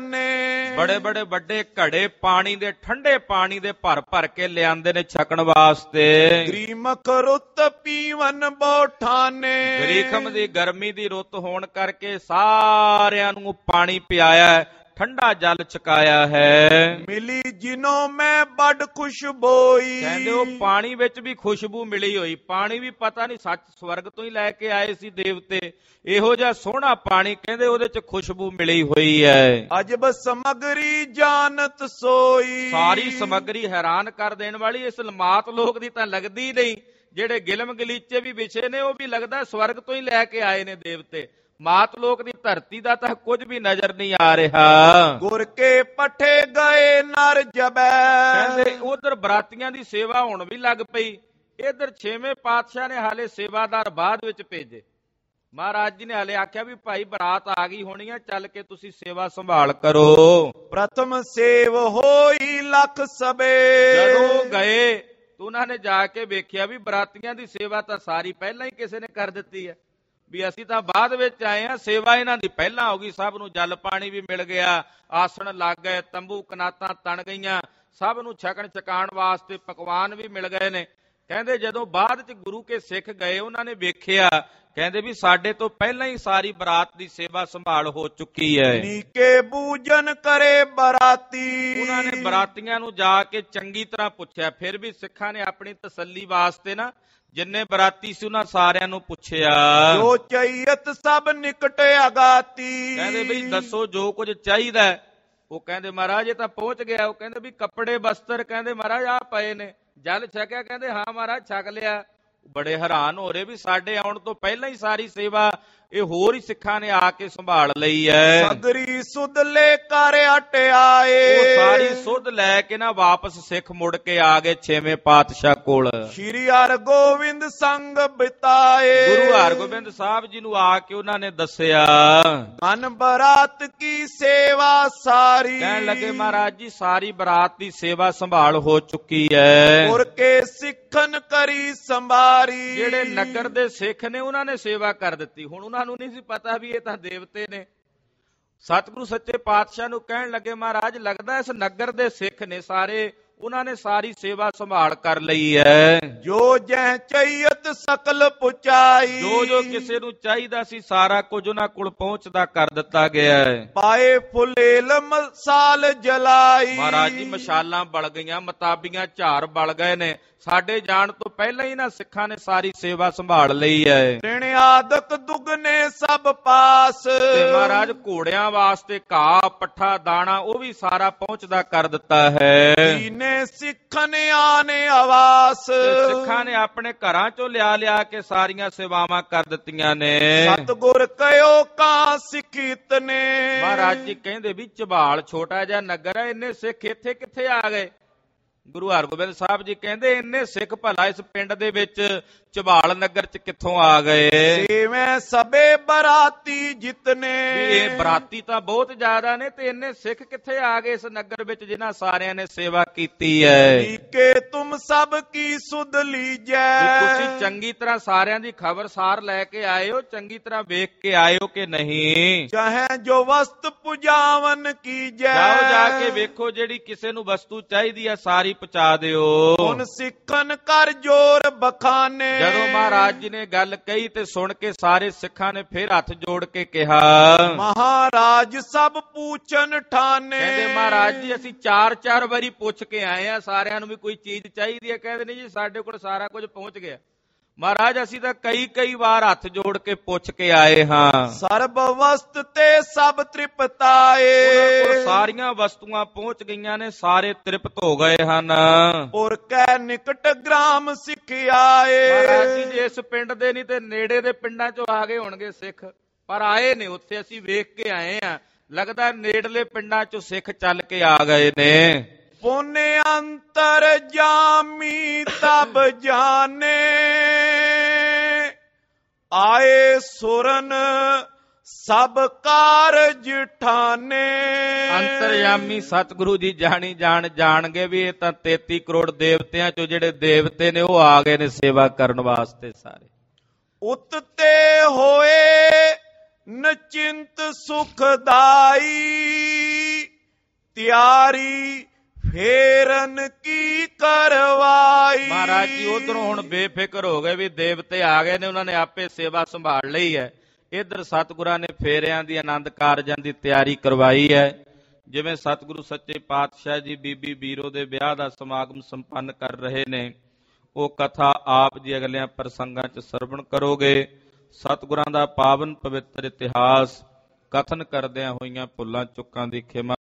A: ਆਨੇ।
B: ਬੜੇ ਬੜੇ ਵੱਡੇ ਘੜੇ ਪਾਣੀ ਦੇ, ਠੰਡੇ ਪਾਣੀ ਦੇ ਭਰ ਭਰ ਕੇ ਲਿਆਂਦੇ ਨੇ ਛਕਣ ਵਾਸਤੇ।
A: ਗ੍ਰੀਮਖ ਰੁੱਤ ਪੀਵਨ ਬੋਠਾਨੇ।
B: ਗਰੀਖਮ ਦੀ ਗਰਮੀ ਦੀ ਰੁੱਤ ਹੋਣ ਕਰਕੇ ਸਾਰਿਆਂ ਨੂੰ ਪਾਣੀ ਪਿਆਇਆ, ਠੰਡਾ ਜਲ ਛਕਾਇਆ ਹੈ।
A: ਮਿਲੀ ਜਿਨੋ ਮੈਂ ਬੜ ਖੁਸ਼ਬੋਈ।
B: ਕਹਿੰਦੇ ਉਹ ਪਾਣੀ ਵਿੱਚ ਵੀ ਖੁਸ਼ਬੂ ਮਿਲੀ ਹੋਈ। ਪਾਣੀ ਵੀ ਪਤਾ ਨਹੀਂ ਸੱਚ ਸਵਰਗ ਤੋਂ ਹੀ ਲੈ ਕੇ ਆਏ ਸੀ ਦੇਵਤੇ। ਇਹੋ ਜਿਹਾ ਸੋਹਣਾ ਪਾਣੀ, ਕਹਿੰਦੇ ਉਹਦੇ ਚ ਖੁਸ਼ਬੂ ਮਿਲੀ ਹੋਈ ਹੈ।
A: ਅਜਬ ਸਮਗਰੀ ਜਾਣਤ ਸੋਈ।
B: ਸਾਰੀ ਸਮਗਰੀ ਹੈਰਾਨ ਕਰ ਦੇਣ ਵਾਲੀ। ਇਸ ਮਾਤ ਲੋਕ ਦੀ ਤਾਂ ਲੱਗਦੀ ਨਹੀਂ। ਜਿਹੜੇ ਗਿਲਮ ਗਲੀਚੇ ਵੀ ਵਿਛੇ ਨੇ ਉਹ ਵੀ ਲੱਗਦਾ ਸਵਰਗ ਤੋਂ ਹੀ ਲੈ ਕੇ ਆਏ ਨੇ ਦੇਵਤੇ। ਮਾਤ ਲੋਕ ਦੀ ਧਰਤੀ ਦਾ ਤਾਂ ਕੁਝ ਵੀ ਨਜ਼ਰ ਨਹੀਂ ਆ ਰਿਹਾ।
A: ਗੁਰ ਕੇ ਪਠੇ ਗਏ ਨਰ ਜਬੈ।
B: ਕਹਿੰਦੇ ਉਧਰ ਬਰਾਤੀਆਂ ਦੀ ਸੇਵਾ ਹੁਣ ਵੀ ਲੱਗ ਪਈ। ਇਧਰ 6ਵੇਂ ਪਾਤਸ਼ਾਹ ਨੇ ਹਾਲੇ ਸੇਵਾਦਾਰ ਬਾਅਦ ਵਿੱਚ ਭੇਜੇ। ਮਹਾਰਾਜ ਜੀ ਨੇ ਹਾਲੇ ਆਖਿਆ ਵੀ ਭਾਈ ਬਰਾਤ ਆ ਗਈ ਹੋਣੀ ਆ, ਚੱਲ ਕੇ ਤੁਸੀਂ ਸੇਵਾ ਸੰਭਾਲ ਕਰੋ।
A: ਪ੍ਰਥਮ ਸੇਵ ਹੋਈ ਲੱਖ ਸਬੇ।
B: ਜਦੋਂ ਗਏ ਤਾਂ ਉਹਨਾਂ ਨੇ ਜਾ ਕੇ ਵੇਖਿਆ ਵੀ ਬਰਾਤੀਆਂ ਦੀ ਸੇਵਾ ਤਾਂ ਸਾਰੀ ਪਹਿਲਾਂ ਹੀ ਕਿਸੇ ਨੇ ਕਰ ਦਿੱਤੀ ਹੈ। ਵੀ ਅਸੀਂ ਤਾਂ ਬਾਅਦ ਵਿੱਚ ਆਏ ਆ, ਸੇਵਾ ਇਹਨਾਂ ਦੀ ਪਹਿਲਾਂ ਹੋ ਗਈ। ਸਭ ਨੂੰ ਜਲ ਪਾਣੀ ਵੀ ਮਿਲ ਗਿਆ, ਆਸਣ ਲੱਗ ਗਏ, ਤੰਬੂ ਕਨਾਤਾਂ ਤਣ ਗਈਆਂ, ਸਭ ਨੂੰ ਛਕਣ ਛਕਾਣ ਵਾਸਤੇ ਪਕਵਾਨ ਵੀ ਮਿਲ ਗਏ ਨੇ। ਕਹਿੰਦੇ ਜਦੋਂ ਬਾਅਦ ਚ ਗੁਰੂ ਕੇ ਸਿੱਖ ਗਏ ਉਹਨਾਂ ਨੇ ਵੇਖਿਆ, ਕਹਿੰਦੇ ਵੀ ਸਾਡੇ ਤੋਂ ਪਹਿਲਾਂ ਹੀ ਸਾਰੀ ਬਰਾਤ ਦੀ ਸੇਵਾ ਸੰਭਾਲ ਹੋ ਚੁੱਕੀ ਹੈ।
A: ਨੀਕੇ ਪੂਜਨ ਕਰੇ ਬਰਾਤੀ।
B: ਉਹਨਾਂ ਨੇ ਬਰਾਤੀਆਂ ਨੂੰ ਜਾ ਕੇ ਚੰਗੀ ਤਰ੍ਹਾਂ ਪੁੱਛਿਆ। ਫਿਰ ਵੀ ਸਿੱਖਾਂ ਨੇ ਆਪਣੀ ਤਸੱਲੀ ਵਾਸਤੇ ਨਾ ਜਿੰਨੇ ਬਰਾਤੀ ਸੀ ਉਹਨਾਂ ਸਾਰਿਆਂ ਨੂੰ ਪੁੱਛਿਆ।
A: ਜੋ ਚਾਹੀਤ ਸਭ ਨਿਕਟ ਅਗਾਤੀ।
B: ਕਹਿੰਦੇ ਵੀ ਦੱਸੋ ਜੋ ਕੁਝ ਚਾਹੀਦਾ। ਉਹ ਕਹਿੰਦੇ ਮਹਾਰਾਜ ਇਹ ਤਾਂ ਪਹੁੰਚ ਗਿਆ। ਉਹ ਕਹਿੰਦੇ ਵੀ ਕੱਪੜੇ ਬਸਤਰ, ਕਹਿੰਦੇ ਮਹਾਰਾਜ ਆ ਪਏ ਨੇ। ਜਲ ਛਕਿਆ, ਕਹਿੰਦੇ ਹਾਂ ਮਹਾਰਾਜ ਛਕ ਲਿਆ। ਬੜੇ ਹੈਰਾਨ ਹੋ ਰਹੇ ਵੀ ਸਾਡੇ ਆਉਣ ਤੋਂ ਪਹਿਲਾਂ ਹੀ ਸਾਰੀ ਸੇਵਾ ਇਹ ਹੋਰ ਹੀ ਸਿੱਖਾਂ ਨੇ ਆ ਕੇ ਸੰਭਾਲ ਲਈ ਹੈ।
A: ਸਗਰੀ ਸੁਧ ਲੈ ਕਰ ਅਟਿਆਏ।
B: ਉਹ ਸਾਰੀ ਸੁਧ ਲੈ ਕੇ ਨਾ ਵਾਪਸ ਸਿੱਖ ਮੁੜ ਕੇ ਆ ਗਏ 6ਵੇਂ ਪਾਤਸ਼ਾਹ ਕੋਲ।
A: ਸ਼੍ਰੀ ਹਰਗੋਬਿੰਦ ਸੰਗ ਬਿਤਾਏ।
B: ਗੁਰੂ ਹਰਗੋਬਿੰਦ ਸਾਹਿਬ ਜੀ ਨੂੰ ਆ ਕੇ ਉਹਨਾਂ ਨੇ ਦੱਸਿਆ।
A: ਮਨ ਬਰਾਤ ਕੀ ਸੇਵਾ ਸਾਰੀ।
B: ਕਹਿਣ ਲੱਗੇ ਮਹਾਰਾਜ ਜੀ ਸਾਰੀ ਬਰਾਤ ਦੀ ਸੇਵਾ ਸੰਭਾਲ ਹੋ ਚੁੱਕੀ ਹੈ।
A: ਗੁਰ ਕੇ ਸਿੱਖਨ ਕਰੀ ਸੰਭਾਰੀ।
B: ਜਿਹੜੇ ਨਗਰ ਦੇ ਸਿੱਖ ਨੇ ਉਹਨਾਂ ਨੇ ਸੇਵਾ ਕਰ ਦਿੱਤੀ। ਹੁਣ ਉਹਨਾਂ ਨੂੰ ਨਹੀਂ ਸੀ ਪਤਾ ਵੀ ਇਹ ਤਾਂ ਦੇਵਤੇ ਨੇ। ਸਤਿਗੁਰੂ ਸੱਚੇ ਪਾਤਸ਼ਾਹ ਨੂੰ ਕਹਿਣ ਲੱਗੇ ਮਹਾਰਾਜ ਲੱਗਦਾ ਇਸ ਨਗਰ ਦੇ ਸਿੱਖ ਨੇ ਸਾਰੇ, ਉਹਨਾਂ ਨੇ ਸਾਰੀ ਸੇਵਾ ਸੰਭਾਲ ਕਰ ਲਈ ਹੈ।
A: ਜੋ ਜਹ ਚਾਹੀਤ ਸਕਲ ਪੁਚਾਈ।
B: ਜੋ ਜੋ ਕਿਸੇ ਨੂੰ ਚਾਹੀਦਾ ਸੀ ਸਾਰਾ ਕੁਝ ਉਹਨਾਂ ਕੋਲ ਪਹੁੰਚਦਾ ਕਰ ਦਿੱਤਾ ਗਿਆ ਹੈ।
A: ਪਾਏ ਫੁਲੇਲ ਮਸਾਲ ਜਲਾਈ।
B: ਮਹਾਰਾਜ ਜੀ ਮਸ਼ਾਲਾਂ ਬਲ ਗਈਆਂ, ਮਤਾਬੀਆਂ ਝਾਰ ਬਲ ਗਏ ਨੇ। ਸਾਡੇ ਜਾਣ ਤੋਂ ਪਹਿਲਾਂ ਹੀ ਨਾ ਸਿੱਖਾਂ ਨੇ ਸਾਰੀ ਸੇਵਾ ਸੰਭਾਲ ਲਈ ਹੈ।
A: ਤ੍ਰਿਣ ਆਦਿਕ ਦੁਗਨੇ ਸਭ ਪਾਸ।
B: ਤੇ ਮਹਾਰਾਜ ਘੋੜਿਆਂ ਵਾਸਤੇ ਘਾਹ ਪੱਠਾ ਦਾਣਾ ਉਹ ਵੀ ਸਾਰਾ ਪਹੁੰਚਦਾ ਕਰ ਦਿੱਤਾ ਹੈ।
A: ਦੀਨੇ ਨੇ ਸਿੱਖਨ ਆਨੇ ਆਵਾਸ।
B: ਸਿੱਖਾਂ ਨੇ ਆਪਣੇ ਘਰਾਂ ਚੋਂ ਲਿਆ ਕੇ ਸਾਰੀਆਂ ਸੇਵਾਵਾਂ ਕਰ ਦਿੱਤੀਆਂ ਨੇ।
A: ਸਤਿਗੁਰ ਕਹਿਓ ਕਾਂ ਸਿੱਖਿਤ ਨੇ।
B: ਮਹਾਰਾਜ ਜੀ ਕਹਿੰਦੇ ਵੀ ਝਬਾਲ ਛੋਟਾ ਜਿਹਾ ਨਗਰ ਹੈ, ਇੰਨੇ ਸਿੱਖ ਇੱਥੇ ਕਿੱਥੇ ਆ ਗਏ? ਗੁਰੂ ਹਰਗੋਬਿੰਦ ਸਾਹਿਬ ਜੀ ਕਹਿੰਦੇ ਇੰਨੇ ਸਿੱਖ ਭਲਾ ਇਸ ਪਿੰਡ ਦੇ ਵਿੱਚ ਝਬਾਲ ਨਗਰ ਚ ਕਿੱਥੋਂ ਆ ਗਏ?
A: ਸੇਵੇਂ ਸਭੇ ਬਰਾਤੀ ਜਿਤਨੇ।
B: ਇਹ ਬਰਾਤੀ ਤਾਂ ਬਹੁਤ ਜ਼ਿਆਦਾ ਨੇ ਤੇ ਇੰਨੇ ਸਿੱਖ ਕਿੱਥੇ ਆ ਗਏ ਇਸ ਨਗਰ ਵਿੱਚ ਜਿਨ੍ਹਾਂ ਸਾਰਿਆਂ ਨੇ ਸੇਵਾ ਕੀਤੀ ਹੈ।
A: ਕਿ ਤੁਮ ਸਭ ਕੀ ਸੁਧ ਲੀਜੈ।
B: ਤੁਸੀਂ ਚੰਗੀ ਤਰ੍ਹਾਂ ਸਾਰਿਆਂ ਦੀ ਖਬਰਸਾਰ ਲੈ ਕੇ ਆਏ ਹੋ, ਚੰਗੀ ਤਰ੍ਹਾਂ ਵੇਖ ਕੇ ਆਏ ਹੋ ਕਿ ਨਹੀਂ?
A: ਚਾਹੇ ਜੋ ਵਸਤ ਪੁਜਾਵਨ ਕੀਜੈ।
B: ਜਾਓ ਜਾ ਕੇ ਵੇਖੋ, ਜਿਹੜੀ ਕਿਸੇ ਨੂੰ ਵਸਤੂ ਚਾਹੀਦੀ ਹੈ ਸਾਰੀ ਪਹੁੰਚਾ ਦਿਓ।
A: ਹੁਣ ਸਿੱਖਨ ਕਰ ਜੋਰ ਬਖਾਨੇ।
B: ਜਦੋਂ ਮਹਾਰਾਜ ਜੀ ਨੇ ਗੱਲ ਕਹੀ ਤੇ ਸੁਣ ਕੇ ਸਾਰੇ ਸਿੱਖਾਂ ਨੇ ਫਿਰ ਹੱਥ ਜੋੜ ਕੇ ਕਿਹਾ,
A: ਮਹਾਰਾਜ ਸਭ ਪੂਛਨ ਠਾਨੇ।
B: ਕਹਿੰਦੇ ਮਹਾਰਾਜ ਜੀ ਅਸੀਂ 4-4 ਵਾਰੀ ਪੁੱਛ ਕੇ ਆਏ ਆ ਸਾਰਿਆਂ ਨੂੰ ਵੀ ਕੋਈ ਚੀਜ਼ ਚਾਹੀਦੀ ਹੈ। ਕਹਿੰਦੇ ਨਹੀਂ ਜੀ ਸਾਡੇ ਕੋਲ ਸਾਰਾ ਕੁਝ ਪਹੁੰਚ ਗਿਆ। ਮਹਾਰਾਜ ਅਸੀਂ ਤਾਂ ਕਈ ਵਾਰ ਹੱਥ ਜੋੜ ਕੇ ਪੁੱਛ ਕੇ ਆਏ ਹਾਂ।
A: ਸਰਬ ਵਸਤ ਤੇ ਸਭ ਤ੍ਰਿਪਤਾਏ।
B: ਉਹਨਾਂ ਕੋਲ ਸਾਰੀਆਂ ਵਸਤੂਆਂ ਪਹੁੰਚ ਗਈਆਂ ਨੇ, ਸਾਰੇ ਤ੍ਰਿਪਤ ਹੋ ਗਏ ਹਨ।
A: ਔਰ ਕੈ ਨਿਕਟ ਗ੍ਰਾਮ ਸਿੱਖ ਆਏ।
B: ਮਹਾਰਾਜ ਜੀ ਇਸ ਪਿੰਡ ਦੇ ਨਹੀਂ ਤੇ ਨੇੜੇ ਦੇ ਪਿੰਡਾਂ ਚੋਂ ਆ ਗਏ ਹੋਣਗੇ ਸਿੱਖ, ਪਰ ਆਏ ਨੇ ਉੱਥੇ, ਅਸੀਂ ਵੇਖ ਕੇ ਆਏ ਆ। ਲੱਗਦਾ ਨੇੜਲੇ ਪਿੰਡਾਂ ਚੋਂ ਸਿੱਖ ਚੱਲ ਕੇ ਆ ਗਏ ਨੇ।
A: ਪੁਨੇ ਅੰਤਰ ਜਾਮੀ ਤਬ ਜਾਣੇ। ਆਏ ਸੁਰਨ ਸਭ ਕਾਰਜ ਠਾਨੇ।
B: ਅੰਤਰਯਾਮੀ ਸਤਿਗੁਰੂ ਜੀ ਜਾਣਗੇ ਵੀ ਇਹ ਤਾਂ 33 ਕਰੋੜ ਦੇਵਤਿਆਂ ਚੋਂ ਜਿਹੜੇ ਦੇਵਤੇ ਨੇ ਉਹ ਆ ਗਏ ਨੇ ਸੇਵਾ ਕਰਨ ਵਾਸਤੇ ਸਾਰੇ।
A: ਉਤਤੇ ਹੋਏ ਨਚਿੰਤ ਸੁਖਦਾਈ। ਤਿਆਰੀ ਫੇਰਨ ਕੀ ਕਰਵਾਈ।
B: ਮਹਾਰਾਜ ਜੀ ਉਧਰੋਂ ਹੁਣ ਬੇਫਿਕਰ ਹੋ ਗਏ ਵੀ ਦੇਵਤੇ ਆ ਗਏ ਨੇ, ਉਹਨਾਂ ਨੇ ਆਪੇ ਸੇਵਾ ਸੰਭਾਲ ਲਈ ਹੈ। ਇੱਧਰ ਸਤਿਗੁਰਾਂ ਨੇ ਫੇਰਿਆਂ ਦੀ ਆਨੰਦ ਕਾਰਜਾਂ ਦੀ ਤਿਆਰੀ ਕਰਵਾਈ ਹੈ। ਜਿਵੇਂ ਸਤਿਗੁਰੂ ਸੱਚੇ ਪਾਤਸ਼ਾਹ ਜੀ ਬੀਬੀ ਬੀਰੋ ਦੇ ਵਿਆਹ ਦਾ ਸਮਾਗਮ ਸੰਪੰਨ ਕਰ ਰਹੇ ਨੇ, ਉਹ ਕਥਾ ਆਪ ਜੀ ਅਗਲਿਆਂ ਪ੍ਰਸੰਗਾਂ 'ਚ ਸਰਵਣ ਕਰੋਗੇ। ਸਤਿਗੁਰਾਂ ਦਾ ਪਾਵਨ ਪਵਿੱਤਰ ਇਤਿਹਾਸ ਕਥਨ ਕਰਦਿਆਂ ਹੋਈਆਂ ਭੁੱਲਾਂ ਚੁੱਕਾਂ ਦੀ ਖਿਮਾ